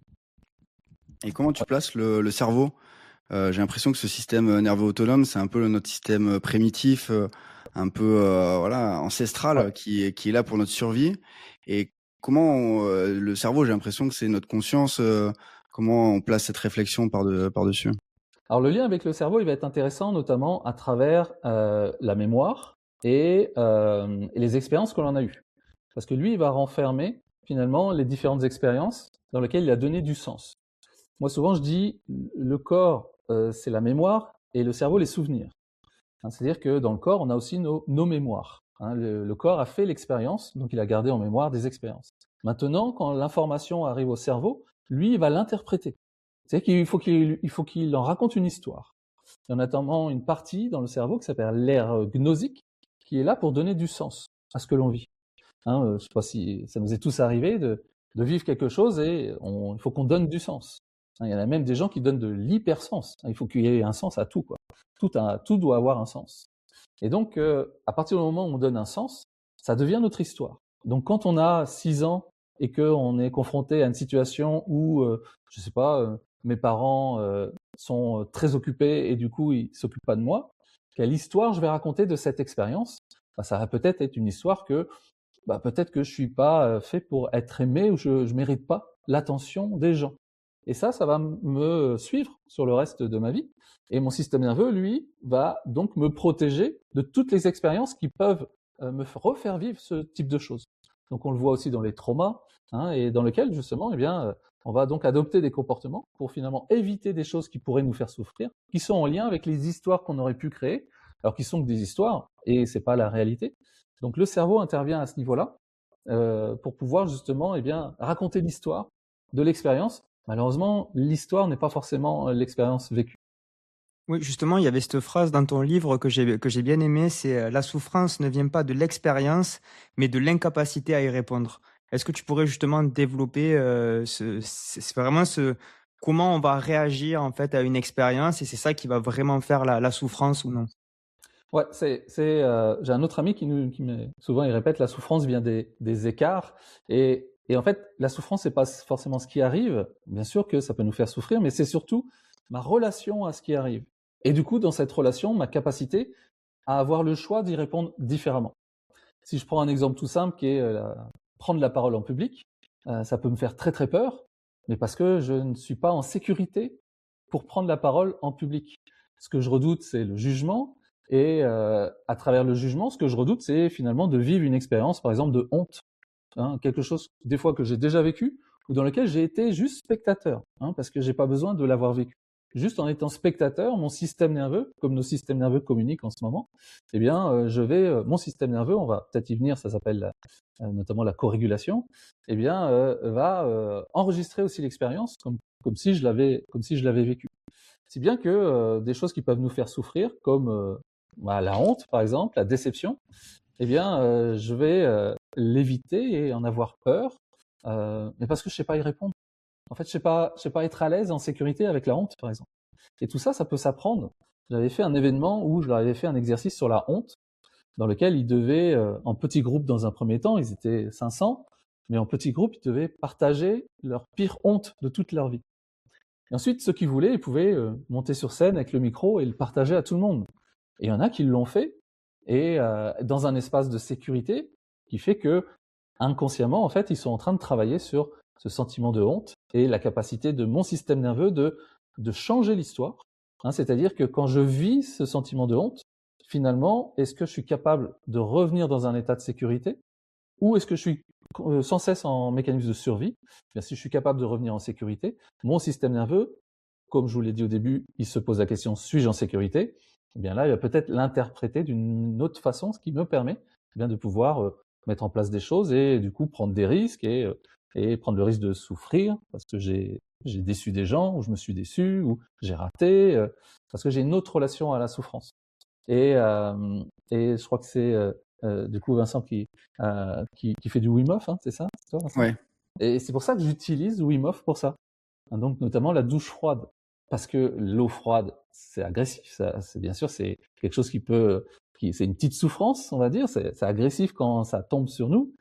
S4: Et comment tu places le, le cerveau? euh, J'ai l'impression que ce système nerveux autonome, c'est un peu notre système primitif, euh, un peu euh, voilà ancestral,
S1: Ouais.
S4: qui, qui est là pour notre survie. Et comment on, euh, le cerveau, j'ai l'impression que c'est notre conscience. Euh, comment on place cette réflexion par de, par-dessus?
S1: Alors, le lien avec le cerveau, il va être intéressant, notamment à travers euh, la mémoire et, euh, et les expériences que l'on a eues. Parce que lui, il va renfermer finalement les différentes expériences dans lesquelles il a donné du sens. Moi, souvent, je dis, le corps, euh, c'est la mémoire et le cerveau, les souvenirs. Hein, c'est-à-dire que dans le corps, on a aussi nos, nos mémoires. Hein, le, le corps a fait l'expérience, donc il a gardé en mémoire des expériences. Maintenant, quand l'information arrive au cerveau, lui, il va l'interpréter. C'est-à-dire qu'il faut qu'il, il faut qu'il en raconte une histoire. Il y a notamment une partie dans le cerveau qui s'appelle l'aire gnosique, qui est là pour donner du sens à ce que l'on vit. Hein, euh, je sais pas si ça nous est tous arrivé de, de vivre quelque chose et on, il faut qu'on donne du sens. Hein, il y en a même des gens qui donnent de l'hypersens. Il faut qu'il y ait un sens à tout, quoi. Tout, a, tout doit avoir un sens. Et donc, euh, à partir du moment où on donne un sens, ça devient notre histoire. Donc, quand on a six ans et qu'on est confronté à une situation où, euh, je sais pas, euh, mes parents euh, sont très occupés et du coup, ils s'occupent pas de moi, quelle histoire je vais raconter de cette expérience? Bah, ça va peut-être être une histoire que bah, peut-être que je suis pas fait pour être aimé ou je, je mérite pas l'attention des gens. Et ça, ça va me suivre sur le reste de ma vie. Et mon système nerveux, lui, va donc me protéger de toutes les expériences qui peuvent euh, me refaire vivre ce type de choses. Donc on le voit aussi dans les traumas, hein, et dans lesquels justement, eh bien, euh, on va donc adopter des comportements pour finalement éviter des choses qui pourraient nous faire souffrir, qui sont en lien avec les histoires qu'on aurait pu créer, alors qu'ils sont que des histoires et c'est pas la réalité. Donc le cerveau intervient à ce niveau-là euh, pour pouvoir justement, eh bien, raconter l'histoire de l'expérience. Malheureusement, l'histoire n'est pas forcément l'expérience vécue.
S3: Oui, justement, il y avait cette phrase dans ton livre que j'ai que j'ai bien aimée, c'est euh, la souffrance ne vient pas de l'expérience, mais de l'incapacité à y répondre. Est-ce que tu pourrais justement développer euh, ce, c'est c'est vraiment ce comment on va réagir en fait à une expérience et c'est ça qui va vraiment faire la, la souffrance ou non?
S1: Ouais, c'est, c'est, euh, j'ai un autre ami qui nous, qui me, souvent il répète la souffrance vient des, des écarts et, et en fait la souffrance c'est pas forcément ce qui arrive. Bien sûr que ça peut nous faire souffrir, mais c'est surtout ma relation à ce qui arrive. Et du coup dans cette relation, ma capacité à avoir le choix d'y répondre différemment. Si je prends un exemple tout simple qui est euh, prendre la parole en public, euh, ça peut me faire très très peur, mais parce que je ne suis pas en sécurité pour prendre la parole en public. Ce que je redoute, c'est le jugement, et euh, à travers le jugement, ce que je redoute, c'est finalement de vivre une expérience, par exemple, de honte, hein, quelque chose des fois que j'ai déjà vécu ou dans lequel j'ai été juste spectateur, hein, parce que j'ai pas besoin de l'avoir vécu. Juste en étant spectateur, mon système nerveux, comme nos systèmes nerveux communiquent en ce moment, eh bien, euh, je vais, euh, mon système nerveux, on va peut-être y venir, ça s'appelle euh, notamment la corégulation, eh bien, euh, va euh, enregistrer aussi l'expérience comme, comme si je l'avais, comme si je l'avais vécu. Si bien que euh, des choses qui peuvent nous faire souffrir, comme euh, bah, la honte, par exemple, la déception, eh bien, euh, je vais euh, l'éviter et en avoir peur, euh, mais parce que je sais pas y répondre. En fait, je sais pas, je sais pas être à l'aise, en sécurité avec la honte, par exemple. Et tout ça, ça peut s'apprendre. J'avais fait un événement où je leur avais fait un exercice sur la honte, dans lequel ils devaient, euh, en petits groupes dans un premier temps, ils étaient cinq cents, mais en petits groupes, ils devaient partager leur pire honte de toute leur vie. Et ensuite, ceux qui voulaient, ils pouvaient euh, monter sur scène avec le micro et le partager à tout le monde. Et il y en a qui l'ont fait, et euh, dans un espace de sécurité, qui fait que inconsciemment, en fait, ils sont en train de travailler sur ce sentiment de honte et la capacité de mon système nerveux de, de changer l'histoire. Hein, c'est-à-dire que quand je vis ce sentiment de honte, finalement, est-ce que je suis capable de revenir dans un état de sécurité ou est-ce que je suis euh, sans cesse en mécanisme de survie? Bien, si je suis capable de revenir en sécurité, mon système nerveux, comme je vous l'ai dit au début, il se pose la question, suis-je en sécurité? Eh bien là, il va peut-être l'interpréter d'une autre façon, ce qui me permet eh bien, de pouvoir euh, mettre en place des choses et du coup prendre des risques et, euh, et prendre le risque de souffrir parce que j'ai j'ai déçu des gens ou je me suis déçu ou j'ai raté euh, parce que j'ai une autre relation à la souffrance. Et, euh, et je crois que c'est euh, euh, du coup Vincent qui, euh, qui, qui fait du Wim Hof, hein, c'est ça, c'est toi, Vincent?
S4: Ouais.
S1: Et c'est pour ça que j'utilise Wim Hof pour ça. Hein, donc notamment la douche froide. Parce que l'eau froide, c'est agressif. Ça, c'est bien sûr, c'est quelque chose qui peut, qui, c'est une petite souffrance, on va dire. C'est, c'est agressif quand ça tombe sur nous.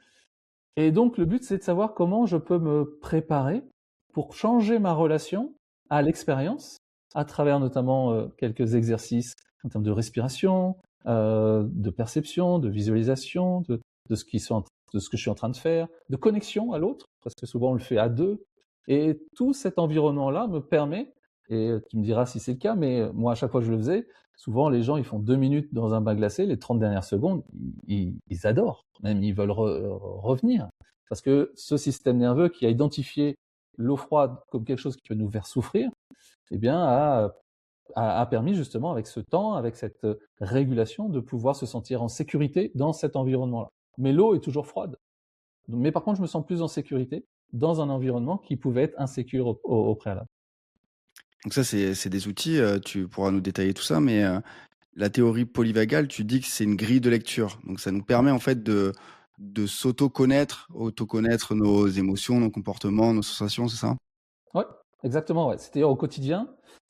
S1: Et donc le but, c'est de savoir comment je peux me préparer pour changer ma relation à l'expérience, à travers notamment euh, quelques exercices en termes de respiration, euh, de perception, de visualisation, de, de ce qui sont, de ce que je suis en train de faire, de connexion à l'autre, parce que souvent on le fait à deux. Et tout cet environnement-là me permet, et tu me diras si c'est le cas, mais moi à chaque fois que je le faisais, souvent les gens ils font deux minutes dans un bain glacé, les trente dernières secondes, ils, ils adorent, même ils veulent re, revenir. Parce que ce système nerveux qui a identifié l'eau froide comme quelque chose qui peut nous faire souffrir, eh bien a, a, a permis justement avec ce temps, avec cette régulation, de pouvoir se sentir en sécurité dans cet environnement-là. Mais l'eau est toujours froide. Mais par contre, je me sens plus en sécurité dans un environnement qui pouvait être insécure au, au, au préalable.
S4: Donc ça, c'est, c'est des outils, euh, tu pourras nous détailler tout ça, mais euh, la théorie polyvagale, tu dis que c'est une grille de lecture. Donc, ça nous permet en fait de, de s'auto-connaître, auto-connaître nos émotions, nos comportements, nos sensations, c'est ça?
S1: Ouais, exactement. Ouais. C'est-à-dire au quotidien,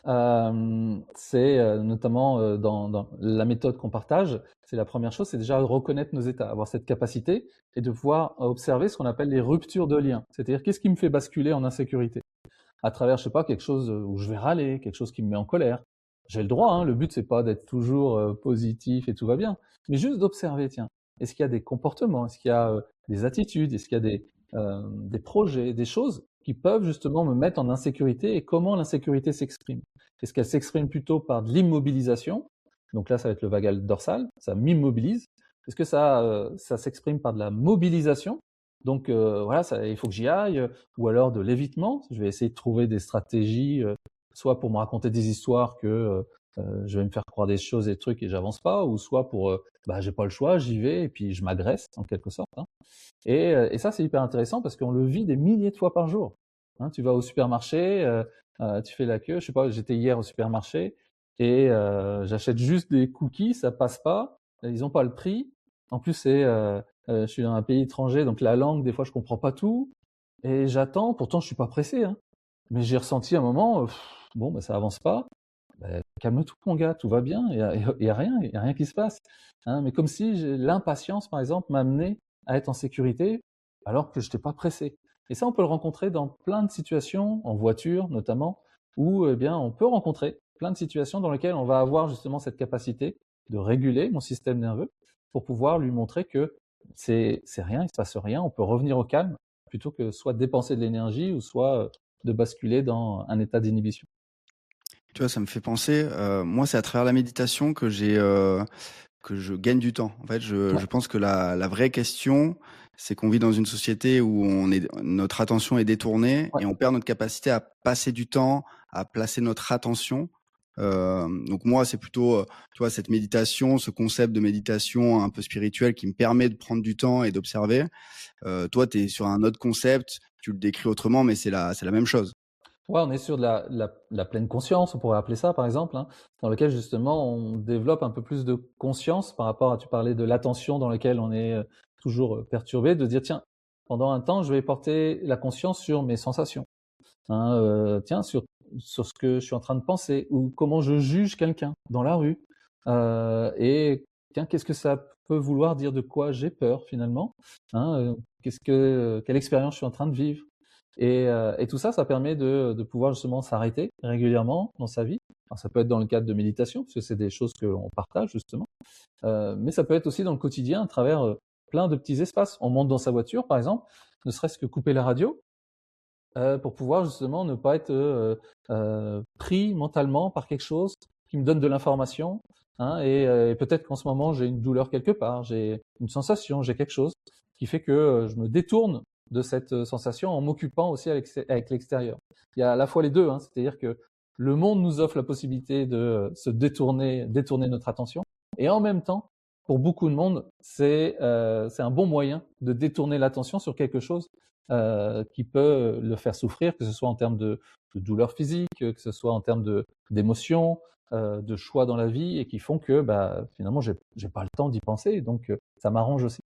S1: euh, c'est euh, notamment euh, dans, dans la méthode qu'on partage, c'est la première chose, c'est déjà reconnaître nos états, avoir cette capacité et de pouvoir observer ce qu'on appelle les ruptures de lien. C'est-à-dire qu'est-ce qui me fait basculer en insécurité à travers, je sais pas, quelque chose où je vais râler, quelque chose qui me met en colère. J'ai le droit, hein, le but c'est pas d'être toujours euh, positif et tout va bien, mais juste d'observer, tiens, est-ce qu'il y a des comportements, est-ce qu'il y a euh, des attitudes, est-ce qu'il y a des, euh, des projets, des choses qui peuvent justement me mettre en insécurité et comment l'insécurité s'exprime. Est-ce qu'elle s'exprime plutôt par de l'immobilisation? Donc là, ça va être le vagal dorsal, ça m'immobilise. Est-ce que ça, euh, ça s'exprime par de la mobilisation? Donc euh, voilà, ça, il faut que j'y aille, ou alors de l'évitement. Je vais essayer de trouver des stratégies, euh, soit pour me raconter des histoires que euh, euh, je vais me faire croire des choses et des trucs et j'avance pas, ou soit pour, euh, bah j'ai pas le choix, j'y vais et puis je m'agresse en quelque sorte. Hein. Et, euh, et ça c'est hyper intéressant parce qu'on le vit des milliers de fois par jour. Hein, tu vas au supermarché, euh, euh, tu fais la queue. Je sais pas, j'étais hier au supermarché et euh, j'achète juste des cookies, ça passe pas, ils ont pas le prix. En plus c'est euh, euh, je suis dans un pays étranger, donc la langue, des fois, je comprends pas tout. Et j'attends, pourtant, je suis pas pressé. Hein. Mais j'ai ressenti un moment, euh, pff, bon, bah, ça avance pas. Bah, calme-toi, mon gars, tout va bien. Il y a, y a rien, il y a rien qui se passe. Hein, mais comme si l'impatience, par exemple, m'amenait à être en sécurité alors que je n'étais pas pressé. Et ça, on peut le rencontrer dans plein de situations, en voiture notamment, où eh bien, on peut rencontrer plein de situations dans lesquelles on va avoir justement cette capacité de réguler mon système nerveux pour pouvoir lui montrer que c'est c'est rien, il se passe rien, on peut revenir au calme plutôt que soit de dépenser de l'énergie ou soit de basculer dans un état d'inhibition.
S4: Tu vois, ça me fait penser, euh, moi, c'est à travers la méditation que j'ai euh, que je gagne du temps. En fait, je,
S1: Ouais.
S4: je pense que la, la vraie question, c'est qu'on vit dans une société où on est, notre attention est détournée
S1: Ouais.
S4: et on perd notre capacité à passer du temps, à placer notre attention. Euh, donc moi, c'est plutôt, euh, tu vois, cette méditation, ce concept de méditation un peu spirituel qui me permet de prendre du temps et d'observer. Euh, toi, tu es sur un autre concept, tu le décris autrement, mais c'est la, c'est la même chose.
S1: Ouais, on est sur de la, la, la pleine conscience, on pourrait appeler ça par exemple, hein, dans lequel justement on développe un peu plus de conscience par rapport à, tu parlais de l'attention dans laquelle on est euh, toujours euh, perturbé, de dire tiens, pendant un temps je vais porter la conscience sur mes sensations, hein, euh, tiens, sur, sur ce que je suis en train de penser ou comment je juge quelqu'un dans la rue, euh, et tiens, qu'est-ce que ça peut vouloir dire de quoi j'ai peur finalement, hein, euh, qu'est-ce que, quelle expérience je suis en train de vivre. Et, euh, et tout ça, ça permet de, de pouvoir justement s'arrêter régulièrement dans sa vie. Alors, ça peut être dans le cadre de méditation, parce que c'est des choses qu'on partage justement, euh, mais ça peut être aussi dans le quotidien à travers euh, plein de petits espaces. On monte dans sa voiture, par exemple, ne serait-ce que couper la radio euh, pour pouvoir justement ne pas être euh, euh, pris mentalement par quelque chose qui me donne de l'information. Hein, et, euh, et peut-être qu'en ce moment, j'ai une douleur quelque part, j'ai une sensation, j'ai quelque chose qui fait que euh, je me détourne de cette sensation en m'occupant aussi avec, avec l'extérieur. Il y a à la fois les deux, hein, c'est-à-dire que le monde nous offre la possibilité de se détourner, détourner notre attention, et en même temps, pour beaucoup de monde, c'est euh, c'est un bon moyen de détourner l'attention sur quelque chose euh, qui peut le faire souffrir, que ce soit en termes de, de douleur physique, que ce soit en termes de d'émotions, euh, de choix dans la vie, et qui font que bah, finalement, j'ai j'ai pas le temps d'y penser, donc euh, ça m'arrange aussi.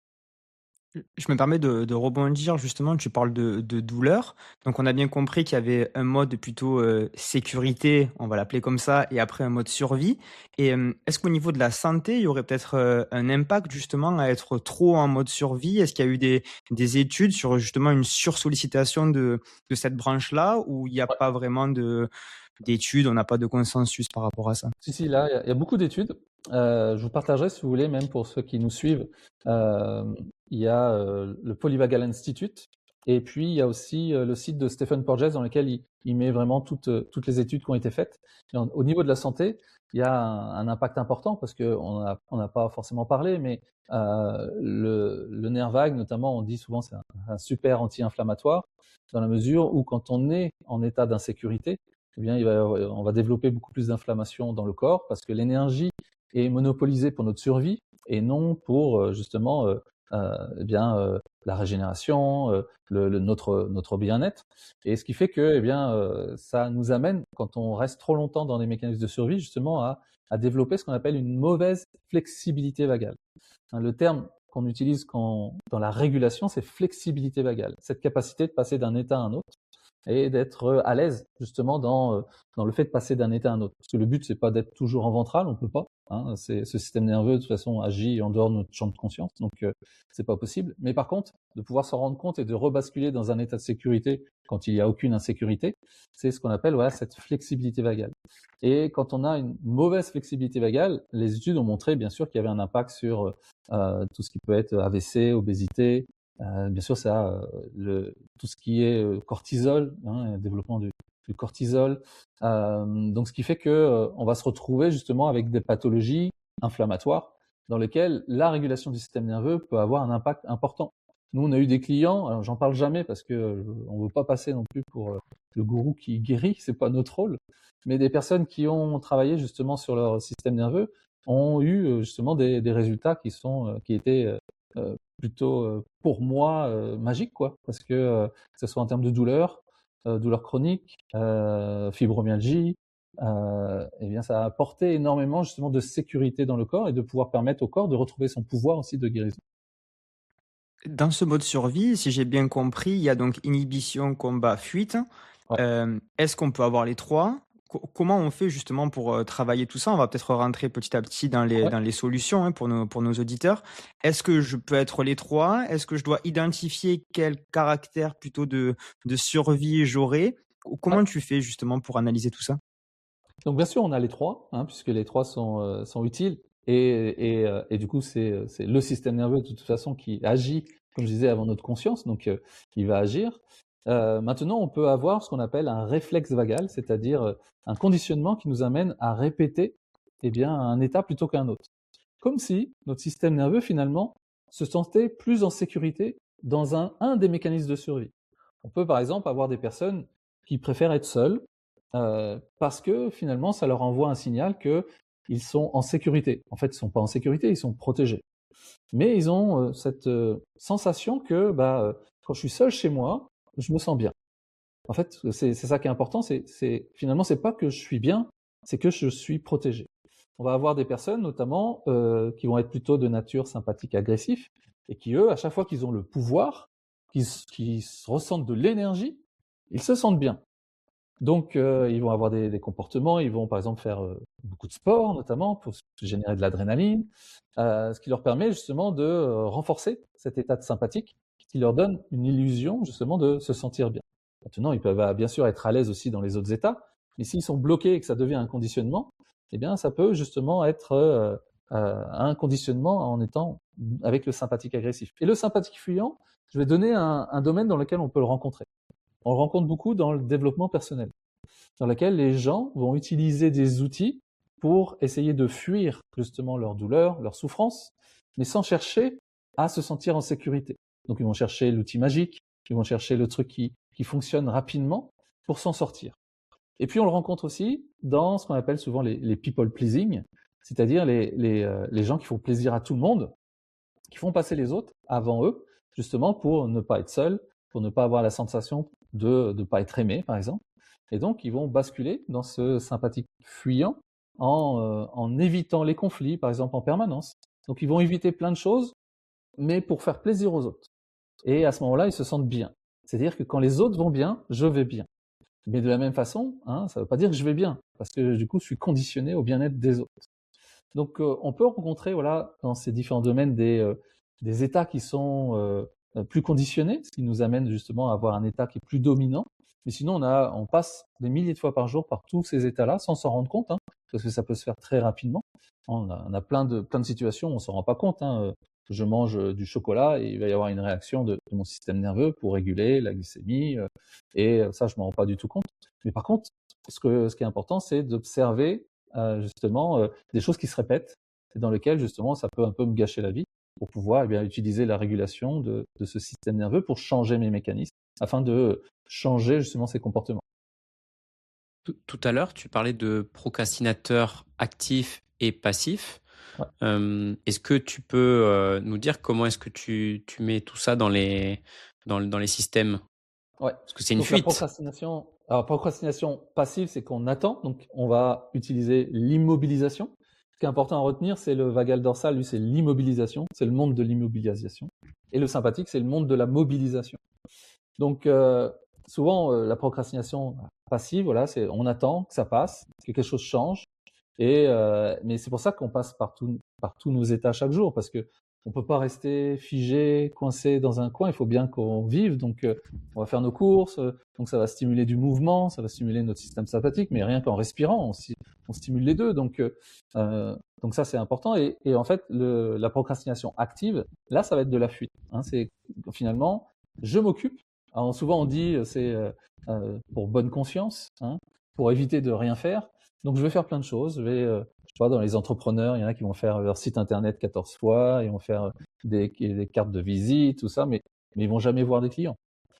S3: Je me permets de, de rebondir justement, tu parles de, de douleur. Donc on a bien compris qu'il y avait un mode plutôt euh, sécurité, on va l'appeler comme ça, et après un mode survie. Et euh, est-ce qu'au niveau de la santé, il y aurait peut-être euh, un impact justement à être trop en mode survie? Est-ce qu'il y a eu des, des études sur justement une sursollicitation de, de cette branche-là, ou il n'y a
S1: Ouais.
S3: pas vraiment de, d'études, on n'a pas de consensus par rapport à ça?
S1: Si, si, là, il y a, il y a beaucoup d'études. Euh, je vous partagerai, si vous voulez, même pour ceux qui nous suivent, euh, il y a euh, le Polyvagal Institute, et puis il y a aussi euh, le site de Stephen Porges dans lequel il, il met vraiment toutes, euh, toutes les études qui ont été faites. Et en- au niveau de la santé, il y a un, un impact important parce qu'on n'a on n'a pas forcément parlé, mais euh, le, le nerf vague, notamment, on dit souvent c'est un, un super anti-inflammatoire, dans la mesure où quand on est en état d'insécurité, eh bien, il va, on va développer beaucoup plus d'inflammation dans le corps parce que l'énergie est monopolisée pour notre survie et non pour euh, justement euh, euh, eh bien euh, la régénération, euh, le, le, notre notre bien-être. Et ce qui fait que eh bien euh, ça nous amène, quand on reste trop longtemps dans des mécanismes de survie, justement à à développer ce qu'on appelle une mauvaise flexibilité vagale. Hein, le terme qu'on utilise quand, dans la régulation, c'est flexibilité vagale, cette capacité de passer d'un état à un autre et d'être à l'aise justement dans dans le fait de passer d'un état à un autre. Parce que le but c'est pas d'être toujours en ventral, on peut pas. Hein, c'est ce système nerveux de toute façon agit en dehors de notre champ de conscience, donc euh, c'est pas possible. Mais par contre, de pouvoir s'en rendre compte et de rebasculer dans un état de sécurité quand il y a aucune insécurité, c'est ce qu'on appelle voilà cette flexibilité vagale. Et quand on a une mauvaise flexibilité vagale, les études ont montré bien sûr qu'il y avait un impact sur euh, tout ce qui peut être A V C, obésité. Euh, bien sûr, ça, euh, le, tout ce qui est euh, cortisol, hein, développement du, du cortisol. Euh, donc, ce qui fait que euh, on va se retrouver justement avec des pathologies inflammatoires dans lesquelles la régulation du système nerveux peut avoir un impact important. Nous, on a eu des clients, alors j'en parle jamais parce que euh, on veut pas passer non plus pour euh, le gourou qui guérit, c'est pas notre rôle. Mais des personnes qui ont travaillé justement sur leur système nerveux ont eu justement des, des résultats qui sont euh, qui étaient euh, plutôt euh, pour moi euh, magiques quoi, parce que euh, que ce soit en termes de douleur, euh, douleur chronique, euh, fibromyalgie, euh, eh bien ça a apporté énormément justement de sécurité dans le corps et de pouvoir permettre au corps de retrouver son pouvoir aussi de guérison.
S3: Dans ce mode survie, si j'ai bien compris, il y a donc inhibition, combat, fuite.
S1: Ouais.
S3: Euh, est-ce qu'on peut avoir les trois? Comment on fait justement pour euh, travailler tout ça? On va peut-être rentrer petit à petit dans les,
S1: Ouais.
S3: dans les solutions hein, pour, nos, pour nos auditeurs. Est-ce que je peux être les trois? Est-ce que je dois identifier quel caractère plutôt de, de survie j'aurai? Comment
S1: Ouais.
S3: tu fais justement pour analyser tout ça?
S1: Donc bien sûr, on a les trois, hein, puisque les trois sont, euh, sont utiles. Et, et, euh, et du coup, c'est, c'est le système nerveux de toute façon qui agit, comme je disais, avant notre conscience, donc euh, il va agir. Euh, maintenant, on peut avoir ce qu'on appelle un réflexe vagal, c'est-à-dire euh, un conditionnement qui nous amène à répéter eh bien, un état plutôt qu'un autre. Comme si notre système nerveux, finalement, se sentait plus en sécurité dans un, un des mécanismes de survie. On peut par exemple avoir des personnes qui préfèrent être seules, euh, parce que finalement, ça leur envoie un signal qu'ils sont en sécurité. En fait, ils ne sont pas en sécurité, ils sont protégés. Mais ils ont euh, cette euh, sensation que bah, euh, quand je suis seul chez moi, je me sens bien. En fait, c'est, c'est ça qui est important. C'est, c'est, finalement, c'est pas que je suis bien, c'est que je suis protégé. On va avoir des personnes, notamment, euh, qui vont être plutôt de nature sympathique, agressif, et qui, eux, à chaque fois qu'ils ont le pouvoir, qu'ils, qu'ils ressentent de l'énergie, ils se sentent bien. Donc, euh, ils vont avoir des, des comportements, ils vont par exemple faire euh, beaucoup de sport, notamment, pour générer de l'adrénaline, euh, ce qui leur permet justement de euh, renforcer cet état de sympathique, qui leur donne une illusion justement de se sentir bien. Maintenant, ils peuvent bien sûr être à l'aise aussi dans les autres états, mais s'ils sont bloqués et que ça devient un conditionnement, eh bien, ça peut justement être euh, euh, un conditionnement en étant avec le sympathique agressif. Et le sympathique fuyant, je vais donner un, un domaine dans lequel on peut le rencontrer. On le rencontre beaucoup dans le développement personnel, dans lequel les gens vont utiliser des outils pour essayer de fuir justement leur douleur, leur souffrance, mais sans chercher à se sentir en sécurité. Donc ils vont chercher l'outil magique, ils vont chercher le truc qui, qui fonctionne rapidement pour s'en sortir. Et puis on le rencontre aussi dans ce qu'on appelle souvent les, les people pleasing, c'est-à-dire les, les, euh, les gens qui font plaisir à tout le monde, qui font passer les autres avant eux, justement pour ne pas être seuls, pour ne pas avoir la sensation de ne pas être aimé, par exemple. Et donc, ils vont basculer dans ce sympathique fuyant en, euh, en évitant les conflits, par exemple, en permanence. Donc, ils vont éviter plein de choses, mais pour faire plaisir aux autres. Et à ce moment-là, ils se sentent bien. C'est-à-dire que quand les autres vont bien, je vais bien. Mais de la même façon, hein, ça ne veut pas dire que je vais bien, parce que du coup, je suis conditionné au bien-être des autres. Donc, euh, on peut rencontrer, voilà, dans ces différents domaines, des, euh, des états qui sont euh, plus conditionnés, ce qui nous amène justement à avoir un état qui est plus dominant. Mais sinon, on, a, on passe des milliers de fois par jour par tous ces états-là sans s'en rendre compte, hein, parce que ça peut se faire très rapidement. On a, on a plein, de, plein de situations où on ne s'en rend pas compte. Hein. Je mange du chocolat et il va y avoir une réaction de, de mon système nerveux pour réguler la glycémie. Euh, et ça, je ne m'en rends pas du tout compte. Mais par contre, ce, que, ce qui est important, c'est d'observer euh, justement euh, des choses qui se répètent et dans lesquelles justement ça peut un peu me gâcher la vie pour pouvoir eh bien, utiliser la régulation de, de ce système nerveux pour changer mes mécanismes afin de changer justement ces comportements.
S2: Tout, tout à l'heure, tu parlais de procrastinateurs actifs et passifs.
S1: Ouais.
S2: Euh, est-ce que tu peux euh, nous dire comment est-ce que tu, tu mets tout ça dans les, dans, le- dans les systèmes?
S1: Ouais.
S2: Parce que c'est une
S1: Donc la
S2: fuite.
S1: procrastination, alors procrastination passive, c'est qu'on attend, donc on va utiliser l'immobilisation. Ce qui est important à retenir, c'est le vagal dorsal, lui c'est l'immobilisation, c'est le monde de l'immobilisation. Et le sympathique, c'est le monde de la mobilisation. Donc euh, souvent euh, la procrastination passive, voilà, c'est on attend que ça passe, que quelque chose change. Et euh, mais c'est pour ça qu'on passe par, tout, par tous nos états chaque jour, parce que on peut pas rester figé, coincé dans un coin. Il faut bien qu'on vive. Donc, euh, on va faire nos courses. euh, donc, ça va stimuler du mouvement, ça va stimuler notre système sympathique. Mais rien qu'en respirant, on, si- on stimule les deux. Donc, euh, euh, donc ça, c'est important. Et, et en fait, le, la procrastination active, là, ça va être de la fuite. Hein, c'est finalement, je m'occupe. Alors, souvent, on dit, euh, c'est euh, euh, pour bonne conscience, hein, pour éviter de rien faire. Donc, je vais faire plein de choses. Je vais, euh, je sais pas, dans les entrepreneurs, il y en a qui vont faire leur site internet quatorze fois, ils vont faire des, des cartes de visite, tout ça, mais, mais ils vont jamais voir des clients.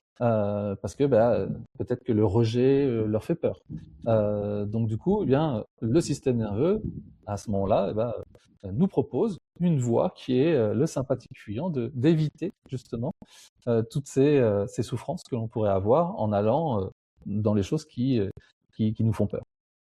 S1: Euh, parce que bah, peut-être que le rejet euh, leur fait peur. Euh, donc du coup, eh bien, le système nerveux, à ce moment-là, eh ben, euh, nous propose une voie qui est euh, le sympathique fuyant, de d'éviter justement euh, toutes ces, euh, ces souffrances que l'on pourrait avoir en allant euh, dans les choses qui, euh, qui, qui nous font peur.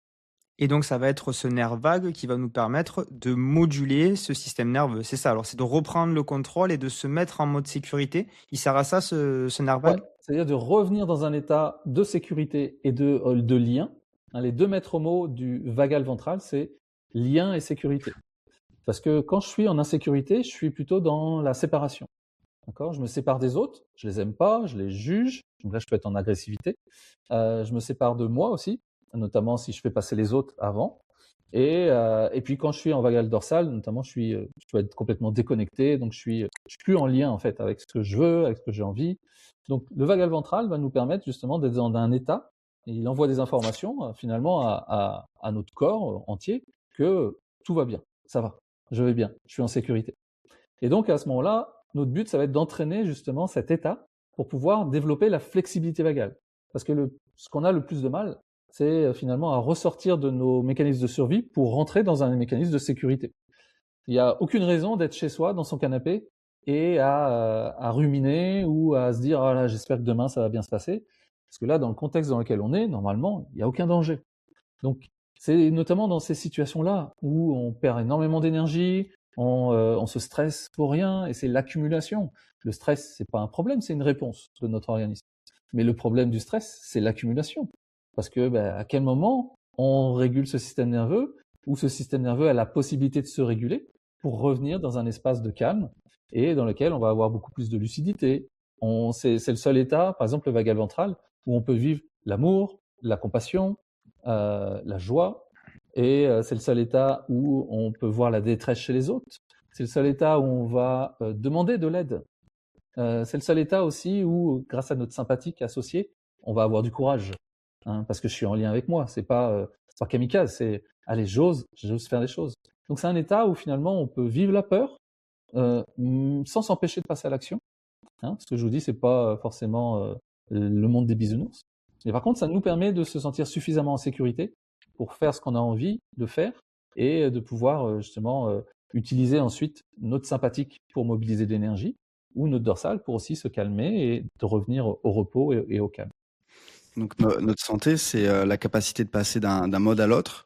S3: Et donc, ça va être ce nerf vague qui va nous permettre de moduler ce système nerveux. C'est ça. Alors, c'est de reprendre le contrôle et de se mettre en mode sécurité. Il sert à ça, ce, ce nerf
S1: Ouais,
S3: vague?
S1: c'est-à-dire de revenir dans un état de sécurité et de, euh, de lien. Hein, les deux maîtres mots du vagal ventral, c'est lien et sécurité. Parce que quand je suis en insécurité, je suis plutôt dans la séparation. D'accord? Je me sépare des autres, je les aime pas, je les juge. Donc là, je peux être en agressivité. Euh, je me sépare de moi aussi, notamment si je fais passer les autres avant. Et, euh, et puis quand je suis en vagal dorsal, notamment, je suis, euh, je peux être complètement déconnecté, donc je suis, je suis plus en lien en fait avec ce que je veux, avec ce que j'ai envie. Donc le vagal ventral va nous permettre justement d'être dans un état. Et il envoie des informations euh, finalement à, à, à notre corps entier que tout va bien, ça va, je vais bien, je suis en sécurité. Et donc à ce moment-là, notre but, ça va être d'entraîner justement cet état pour pouvoir développer la flexibilité vagale. Parce que le, ce qu'on a le plus de mal, c'est finalement à ressortir de nos mécanismes de survie pour rentrer dans un mécanisme de sécurité. Il n'y a aucune raison d'être chez soi, dans son canapé, et à, à ruminer ou à se dire « Ah là, j'espère que demain, ça va bien se passer ». Parce que là, dans le contexte dans lequel on est, normalement, il n'y a aucun danger. Donc, c'est notamment dans ces situations-là où on perd énormément d'énergie, on, euh, on se stresse pour rien, et c'est l'accumulation. Le stress, c'est pas un problème, c'est une réponse de notre organisme. Mais le problème du stress, c'est l'accumulation. Parce que, ben, à quel moment on régule ce système nerveux, ou ce système nerveux a la possibilité de se réguler pour revenir dans un espace de calme et dans lequel on va avoir beaucoup plus de lucidité. On, c'est, c'est le seul état, par exemple le vagal ventral, où on peut vivre l'amour, la compassion, euh, la joie, et euh, c'est le seul état où on peut voir la détresse chez les autres. C'est le seul état où on va euh, demander de l'aide. Euh, c'est le seul état aussi où, grâce à notre sympathique associé, on va avoir du courage, hein, parce que je suis en lien avec moi. C'est pas, euh, c'est pas kamikaze, c'est allez, j'ose, j'ose faire des choses. Donc c'est un état où finalement on peut vivre la peur euh, sans s'empêcher de passer à l'action. Hein, ce que je vous dis, c'est pas forcément euh, le monde des bisounours. Mais par contre, ça nous permet de se sentir suffisamment en sécurité pour faire ce qu'on a envie de faire et de pouvoir euh, justement euh, utiliser ensuite notre sympathique pour mobiliser de l'énergie ou notre dorsale pour aussi se calmer et de revenir au repos et, et au calme.
S4: Donc no- notre santé, c'est euh, la capacité de passer d'un d'un mode à l'autre.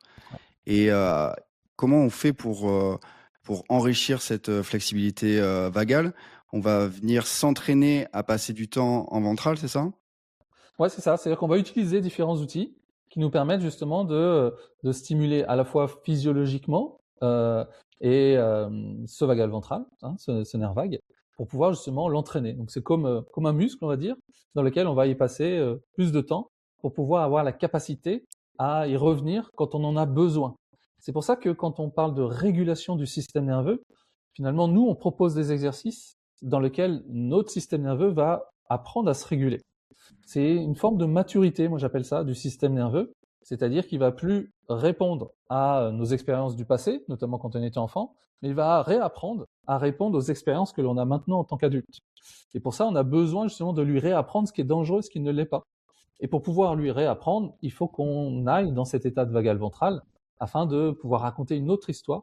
S4: Et euh, comment on fait pour, euh, pour enrichir cette euh, flexibilité euh, vagale? On va venir s'entraîner à passer du temps en ventral, c'est ça?
S1: Ouais, c'est ça. C'est-à-dire qu'on va utiliser différents outils qui nous permettent justement de, de stimuler à la fois physiologiquement euh, et euh, ce vagal ventral, hein, ce, ce nerf vague, pour pouvoir justement l'entraîner. Donc c'est comme, euh, comme un muscle, on va dire, dans lequel on va y passer euh, plus de temps pour pouvoir avoir la capacité à y revenir quand on en a besoin. C'est pour ça que quand on parle de régulation du système nerveux, finalement, nous, on propose des exercices dans lesquels notre système nerveux va apprendre à se réguler. C'est une forme de maturité, moi j'appelle ça, du système nerveux, c'est-à-dire qu'il va plus répondre à nos expériences du passé, notamment quand on était enfant, mais il va réapprendre à répondre aux expériences que l'on a maintenant en tant qu'adulte. Et pour ça, on a besoin justement de lui réapprendre ce qui est dangereux, ce qui ne l'est pas. Et pour pouvoir lui réapprendre, il faut qu'on aille dans cet état de vagal ventral afin de pouvoir raconter une autre histoire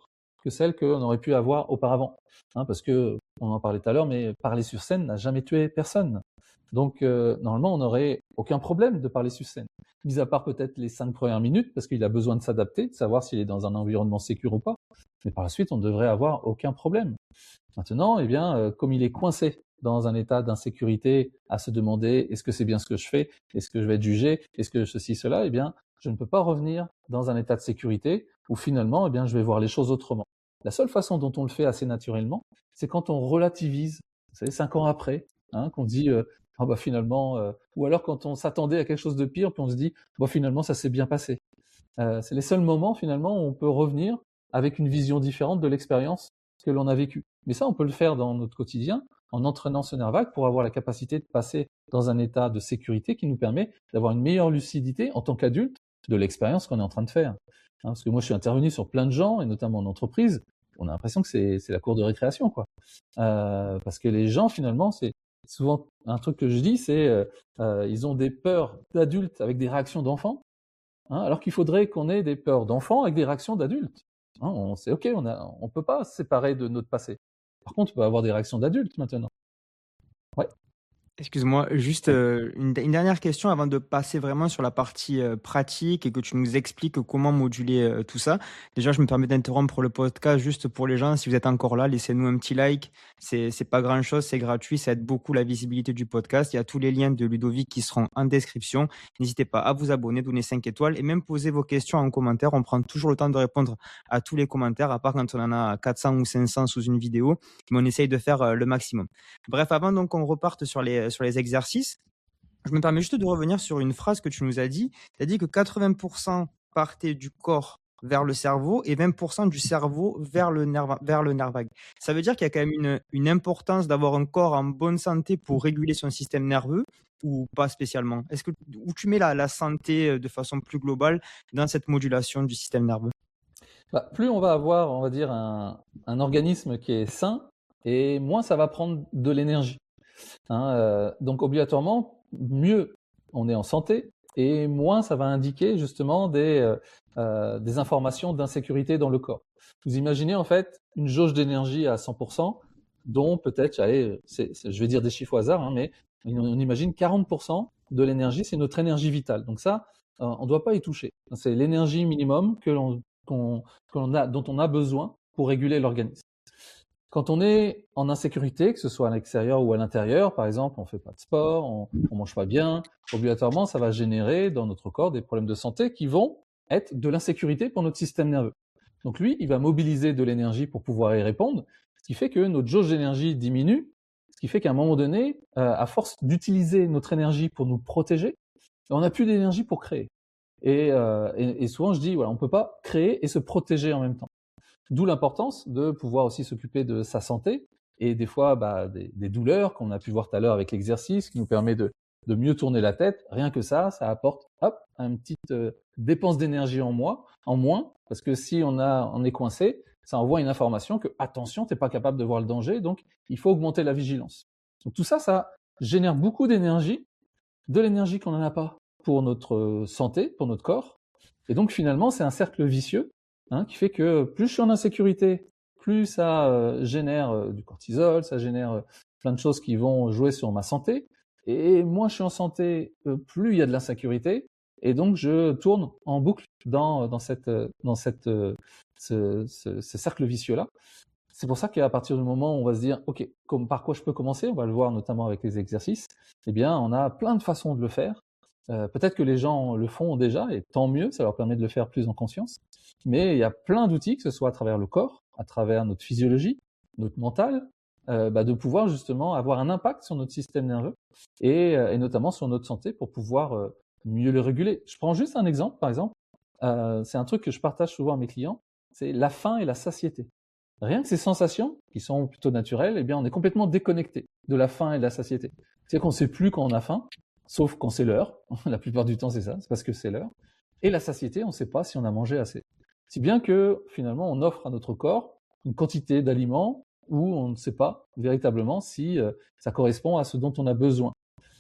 S1: que celle qu'on aurait pu avoir auparavant. Hein, parce que, on en parlait tout à l'heure, mais parler sur scène n'a jamais tué personne. Donc, euh, normalement, on n'aurait aucun problème de parler sur scène. Mis à part peut-être les cinq premières minutes, parce qu'il a besoin de s'adapter, de savoir s'il est dans un environnement sécure ou pas. Mais par la suite, on ne devrait avoir aucun problème. Maintenant, eh bien, euh, comme il est coincé dans un état d'insécurité, à se demander est-ce que c'est bien ce que je fais, est-ce que je vais être jugé, est-ce que ceci, cela, eh bien, je ne peux pas revenir dans un état de sécurité où finalement, eh bien, je vais voir les choses autrement. La seule façon dont on le fait assez naturellement, c'est quand on relativise, vous savez, cinq ans après, hein, qu'on dit euh, ah bah finalement, euh, ou alors quand on s'attendait à quelque chose de pire, puis on se dit bon finalement ça s'est bien passé. Euh, c'est les seuls moments finalement où on peut revenir avec une vision différente de l'expérience que l'on a vécue. Mais ça, on peut le faire dans notre quotidien en entraînant ce nerf vague pour avoir la capacité de passer dans un état de sécurité qui nous permet d'avoir une meilleure lucidité en tant qu'adulte de l'expérience qu'on est en train de faire. Hein, parce que moi, je suis intervenu sur plein de gens, et notamment en entreprise, on a l'impression que c'est, c'est la cour de récréation, quoi. Euh, parce que les gens, finalement, c'est souvent un truc que je dis, c'est euh, euh, ils ont des peurs d'adultes avec des réactions d'enfants, hein, alors qu'il faudrait qu'on ait des peurs d'enfants avec des réactions d'adultes. Hein, on, c'est ok, on a, on peut pas se séparer de notre passé. Par contre, on peut avoir des réactions d'adultes maintenant. Ouais.
S3: Excuse-moi, juste euh, une, une dernière question avant de passer vraiment sur la partie euh, pratique et que tu nous expliques comment moduler euh, tout ça. Déjà, je me permets d'interrompre le podcast juste pour les gens. Si vous êtes encore là, laissez-nous un petit like. C'est, c'est pas grand-chose, c'est gratuit, ça aide beaucoup la visibilité du podcast. Il y a tous les liens de Ludovic qui seront en description. N'hésitez pas à vous abonner, donner cinq étoiles et même poser vos questions en commentaire. On prend toujours le temps de répondre à tous les commentaires, à part quand on en a quatre cents ou cinq cents sous une vidéo, mais on essaye de faire euh, le maximum. Bref, avant donc qu'on reparte sur les sur les exercices, je me permets juste de revenir sur une phrase que tu nous as dit. Tu as dit que quatre-vingts pour cent partaient du corps vers le cerveau et vingt pour cent du cerveau vers le nerf, vers le nerf vague. Ça veut dire qu'il y a quand même une, une importance d'avoir un corps en bonne santé pour réguler son système nerveux ou pas spécialement? Est-ce que, où tu mets la, la santé de façon plus globale dans cette modulation du système nerveux?
S1: Bah, plus on va avoir, on va dire, un, un organisme qui est sain, et moins ça va prendre de l'énergie. Hein, euh, donc obligatoirement, mieux on est en santé et moins ça va indiquer justement des, euh, euh, des informations d'insécurité dans le corps. Vous imaginez en fait une jauge d'énergie à cent pour cent dont peut-être, allez, c'est, c'est, je vais dire des chiffres au hasard, hein, mais on, on imagine quarante pour cent de l'énergie, c'est notre énergie vitale. Donc ça, euh, on ne doit pas y toucher. C'est l'énergie minimum que l'on, qu'on, que l'on a, dont on a besoin pour réguler l'organisme. Quand on est en insécurité, que ce soit à l'extérieur ou à l'intérieur, par exemple, on fait pas de sport, on, on mange pas bien, obligatoirement, ça va générer dans notre corps des problèmes de santé qui vont être de l'insécurité pour notre système nerveux. Donc lui, il va mobiliser de l'énergie pour pouvoir y répondre, ce qui fait que notre jauge d'énergie diminue, ce qui fait qu'à un moment donné, euh, à force d'utiliser notre énergie pour nous protéger, on n'a plus d'énergie pour créer. Et, euh, et, et souvent, je dis, voilà, on peut pas créer et se protéger en même temps. D'où l'importance de pouvoir aussi s'occuper de sa santé et des fois bah, des, des douleurs qu'on a pu voir tout à l'heure avec l'exercice qui nous permet de, de mieux tourner la tête. Rien que ça, ça apporte hop, une petite euh, dépense d'énergie en moins, en moins, parce que si on, a, on est coincé, ça envoie une information que attention, tu n'es pas capable de voir le danger, donc il faut augmenter la vigilance. Donc tout ça, ça génère beaucoup d'énergie, de l'énergie qu'on n'en a pas pour notre santé, pour notre corps, et donc finalement c'est un cercle vicieux. Hein, qui fait que plus je suis en insécurité, plus ça euh, génère euh, du cortisol, ça génère euh, plein de choses qui vont jouer sur ma santé. Et moins je suis en santé, euh, plus il y a de l'insécurité. Et donc je tourne en boucle dans, dans, cette, dans cette, euh, ce, ce, ce cercle vicieux-là. C'est pour ça qu'à partir du moment où on va se dire, OK, comme, par quoi je peux commencer, on va le voir notamment avec les exercices, eh bien on a plein de façons de le faire. Euh, peut-être que les gens le font déjà, et tant mieux, ça leur permet de le faire plus en conscience. Mais il y a plein d'outils, que ce soit à travers le corps, à travers notre physiologie, notre mental, euh, bah, de pouvoir justement avoir un impact sur notre système nerveux et, euh, et notamment sur notre santé pour pouvoir euh, mieux le réguler. Je prends juste un exemple, par exemple, euh, c'est un truc que je partage souvent à mes clients, c'est la faim et la satiété. Rien que ces sensations, qui sont plutôt naturelles, eh bien on est complètement déconnecté de la faim et de la satiété. C'est-à-dire qu'on ne sait plus quand on a faim, sauf quand c'est l'heure. La plupart du temps, c'est ça, c'est parce que c'est l'heure. Et la satiété, on ne sait pas si on a mangé assez. Si bien que, finalement, on offre à notre corps une quantité d'aliments où on ne sait pas véritablement si euh, ça correspond à ce dont on a besoin.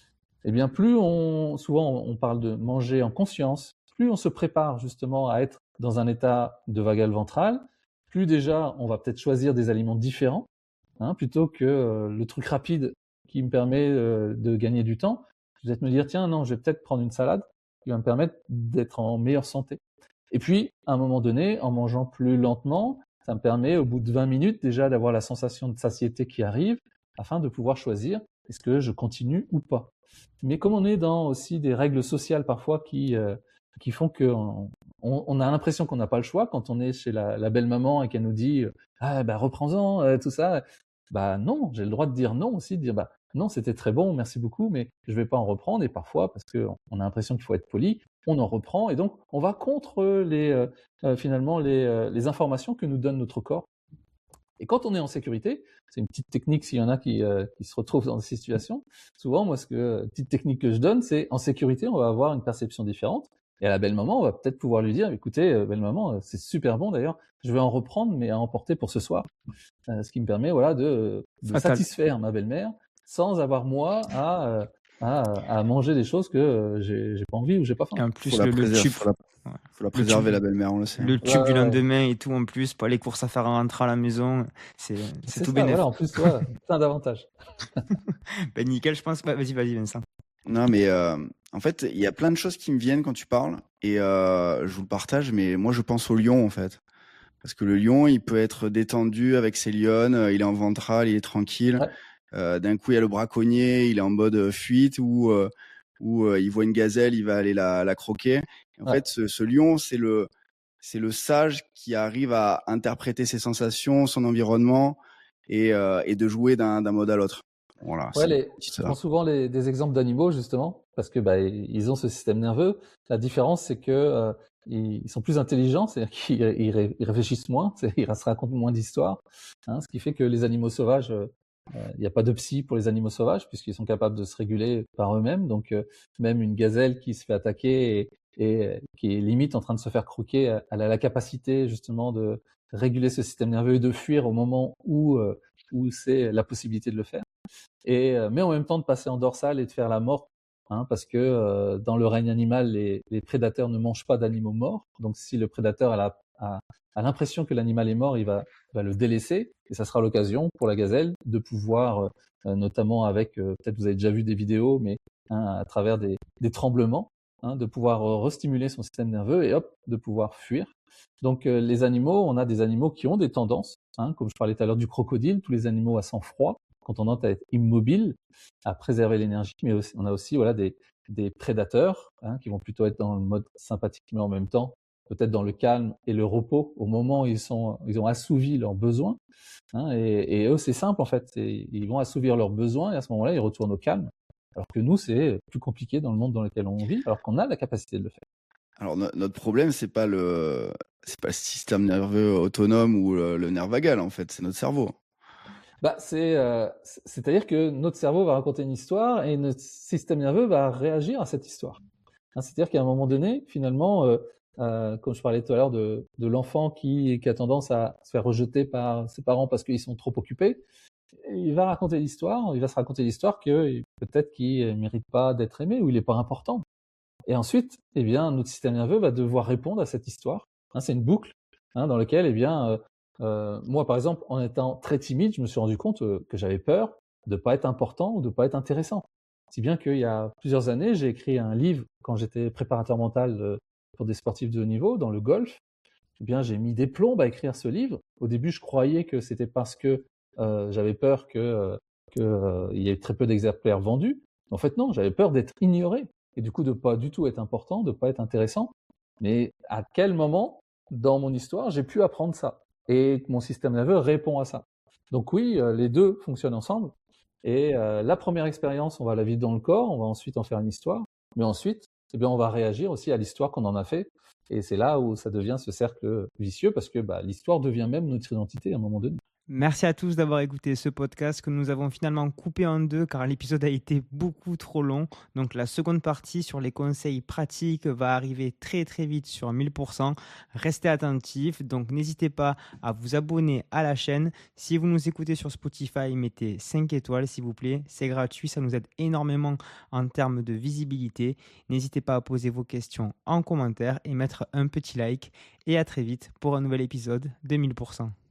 S1: Eh bien, plus on, souvent on parle de manger en conscience, plus on se prépare justement à être dans un état de vagal ventral, plus déjà on va peut-être choisir des aliments différents, hein, plutôt que euh, le truc rapide qui me permet euh, de gagner du temps. Je vais peut-être me dire, tiens, non, je vais peut-être prendre une salade qui va me permettre d'être en meilleure santé. Et puis, à un moment donné, en mangeant plus lentement, ça me permet, au bout de vingt minutes, déjà d'avoir la sensation de satiété qui arrive, afin de pouvoir choisir est-ce que je continue ou pas. Mais comme on est dans aussi des règles sociales parfois qui, euh, qui font qu'on on, on a l'impression qu'on n'a pas le choix quand on est chez la, la belle-maman et qu'elle nous dit « Ah, bah, reprends-en, euh, tout ça », bah non, j'ai le droit de dire non aussi, de dire bah non, c'était très bon, merci beaucoup, mais je vais pas en reprendre. Et parfois, parce que on a l'impression qu'il faut être poli, on en reprend et donc on va contre les euh, euh, finalement les, euh, les informations que nous donne notre corps. Et quand on est en sécurité, c'est une petite technique s'il y en a qui, euh, qui se retrouvent dans ces situations. Souvent, moi, ce que petite technique que je donne, c'est en sécurité, on va avoir une perception différente. Et à la belle maman, on va peut-être pouvoir lui dire, écoutez, euh, belle maman, c'est super bon d'ailleurs, je vais en reprendre, mais à emporter pour ce soir. Euh, ce qui me permet, voilà, de, de
S3: Fatal.
S1: satisfaire ma belle-mère sans avoir moi à, euh, à, à manger des choses que euh, j'ai, j'ai pas envie ou j'ai pas faim.
S3: Et en plus,
S4: Faut la
S3: le, le
S4: préserver,
S3: tube,
S4: faut la,
S3: ouais.
S4: faut la
S3: Le
S4: préserver,
S3: tube-
S4: la belle-mère, on le sait.
S3: le tube
S1: Ouais,
S3: du
S1: ouais.
S3: lendemain et tout en plus, pas les courses à faire en rentrant à la maison, c'est c'est
S1: C'est
S3: tout
S1: ça,
S3: bénef.
S1: voilà, en plus, voilà, plein d'avantages.
S3: Ben nickel, je pense. Bah, vas-y, vas-y, Vincent.
S4: Non, mais euh, en fait, il y a plein de choses qui me viennent quand tu parles et euh, je vous le partage, mais moi, je pense au lion, en fait. Parce que le lion, il peut être détendu avec ses lionnes, euh, il est en ventral, il est tranquille.
S1: Ouais.
S4: Euh, d'un coup, il y a le braconnier, il est en mode euh, fuite ou euh, ou euh, il voit une gazelle, il va aller la, la croquer. Et en
S1: Ouais.
S4: fait, ce, ce lion, c'est le c'est le sage qui arrive à interpréter ses sensations, son environnement et euh, et de jouer d'un d'un mode à l'autre. Voilà.
S1: Ouais,
S4: c'est-
S1: les,
S4: c'est
S1: je
S4: ça.
S1: prends souvent les, des exemples d'animaux justement parce que bah, ils ont ce système nerveux. La différence, c'est que euh, ils, ils sont plus intelligents, c'est-à-dire qu'ils ils ré- ils réfléchissent moins, c'est- ils se racontent moins d'histoires, hein, ce qui fait que les animaux sauvages, euh, euh, il n'y a pas de psy pour les animaux sauvages puisqu'ils sont capables de se réguler par eux-mêmes. Donc euh, même une gazelle qui se fait attaquer et, et euh, qui est limite en train de se faire croquer, euh, elle a la capacité justement de réguler ce système nerveux et de fuir au moment où euh, où c'est la possibilité de le faire. Et euh, mais en même temps de passer en dorsale et de faire la mort, hein, parce que euh, dans le règne animal, les, les prédateurs ne mangent pas d'animaux morts. Donc si le prédateur a, la, a, a l'impression que l'animal est mort, il va, va le délaisser, et ça sera l'occasion pour la gazelle de pouvoir, euh, notamment avec, euh, peut-être vous avez déjà vu des vidéos, mais hein, à travers des, des tremblements, hein, de pouvoir euh, restimuler son système nerveux et hop, de pouvoir fuir. Donc euh, les animaux, on a des animaux qui ont des tendances, hein, comme je parlais tout à l'heure du crocodile, tous les animaux à sang froid, ont tendance à être immobiles, à préserver l'énergie, mais aussi, on a aussi voilà, des, des prédateurs hein, qui vont plutôt être dans le mode sympathique, mais en même temps, peut-être dans le calme et le repos au moment où ils, sont, ils ont assouvi leurs besoins. Hein, et, et eux, c'est simple en fait, c'est, ils vont assouvir leurs besoins et à ce moment-là, ils retournent au calme. Alors que nous, c'est plus compliqué dans le monde dans lequel on vit, alors qu'on a la capacité de le faire.
S4: Alors no- notre problème, c'est pas le c'est pas le système nerveux autonome ou le, le nerf vagal, en fait, c'est notre cerveau.
S1: Bah, c'est, euh, c'est- c'est-à-dire que notre cerveau va raconter une histoire et notre système nerveux va réagir à cette histoire. Hein, c'est-à-dire qu'à un moment donné, finalement, euh, euh, comme je parlais tout à l'heure de, de l'enfant qui, qui a tendance à se faire rejeter par ses parents parce qu'ils sont trop occupés, il va raconter l'histoire, il va se raconter l'histoire que peut-être qu'il ne mérite pas d'être aimé ou il n'est pas important. Et ensuite, eh bien, notre système nerveux va devoir répondre à cette histoire. Hein, c'est une boucle hein, dans laquelle, eh bien, euh, euh, moi, par exemple, en étant très timide, je me suis rendu compte euh, que j'avais peur de ne pas être important ou de ne pas être intéressant. Si bien qu'il y a plusieurs années, j'ai écrit un livre quand j'étais préparateur mental euh, pour des sportifs de haut niveau dans le golf. Eh bien, j'ai mis des plombes à écrire ce livre. Au début, je croyais que c'était parce que euh, j'avais peur que euh, que, euh, il y ait très peu d'exemplaires vendus. En fait, non, j'avais peur d'être ignoré et du coup de pas du tout être important, de pas être intéressant. Mais à quel moment dans mon histoire j'ai pu apprendre ça et que mon système nerveux répond à ça. Donc oui, euh, les deux fonctionnent ensemble. Et euh, la première expérience, on va la vivre dans le corps, on va ensuite en faire une histoire, mais ensuite, eh bien, on va réagir aussi à l'histoire qu'on en a fait. Et c'est là où ça devient ce cercle vicieux parce que bah, l'histoire devient même notre identité à un moment donné.
S3: Merci à tous d'avoir écouté ce podcast que nous avons finalement coupé en deux car l'épisode a été beaucoup trop long. Donc la seconde partie sur les conseils pratiques va arriver très très vite sur mille pour cent. Restez attentifs, donc n'hésitez pas à vous abonner à la chaîne. Si vous nous écoutez sur Spotify, mettez cinq étoiles s'il vous plaît. C'est gratuit, ça nous aide énormément en termes de visibilité. N'hésitez pas à poser vos questions en commentaire et mettre un petit like. Et à très vite pour un nouvel épisode de mille pour cent.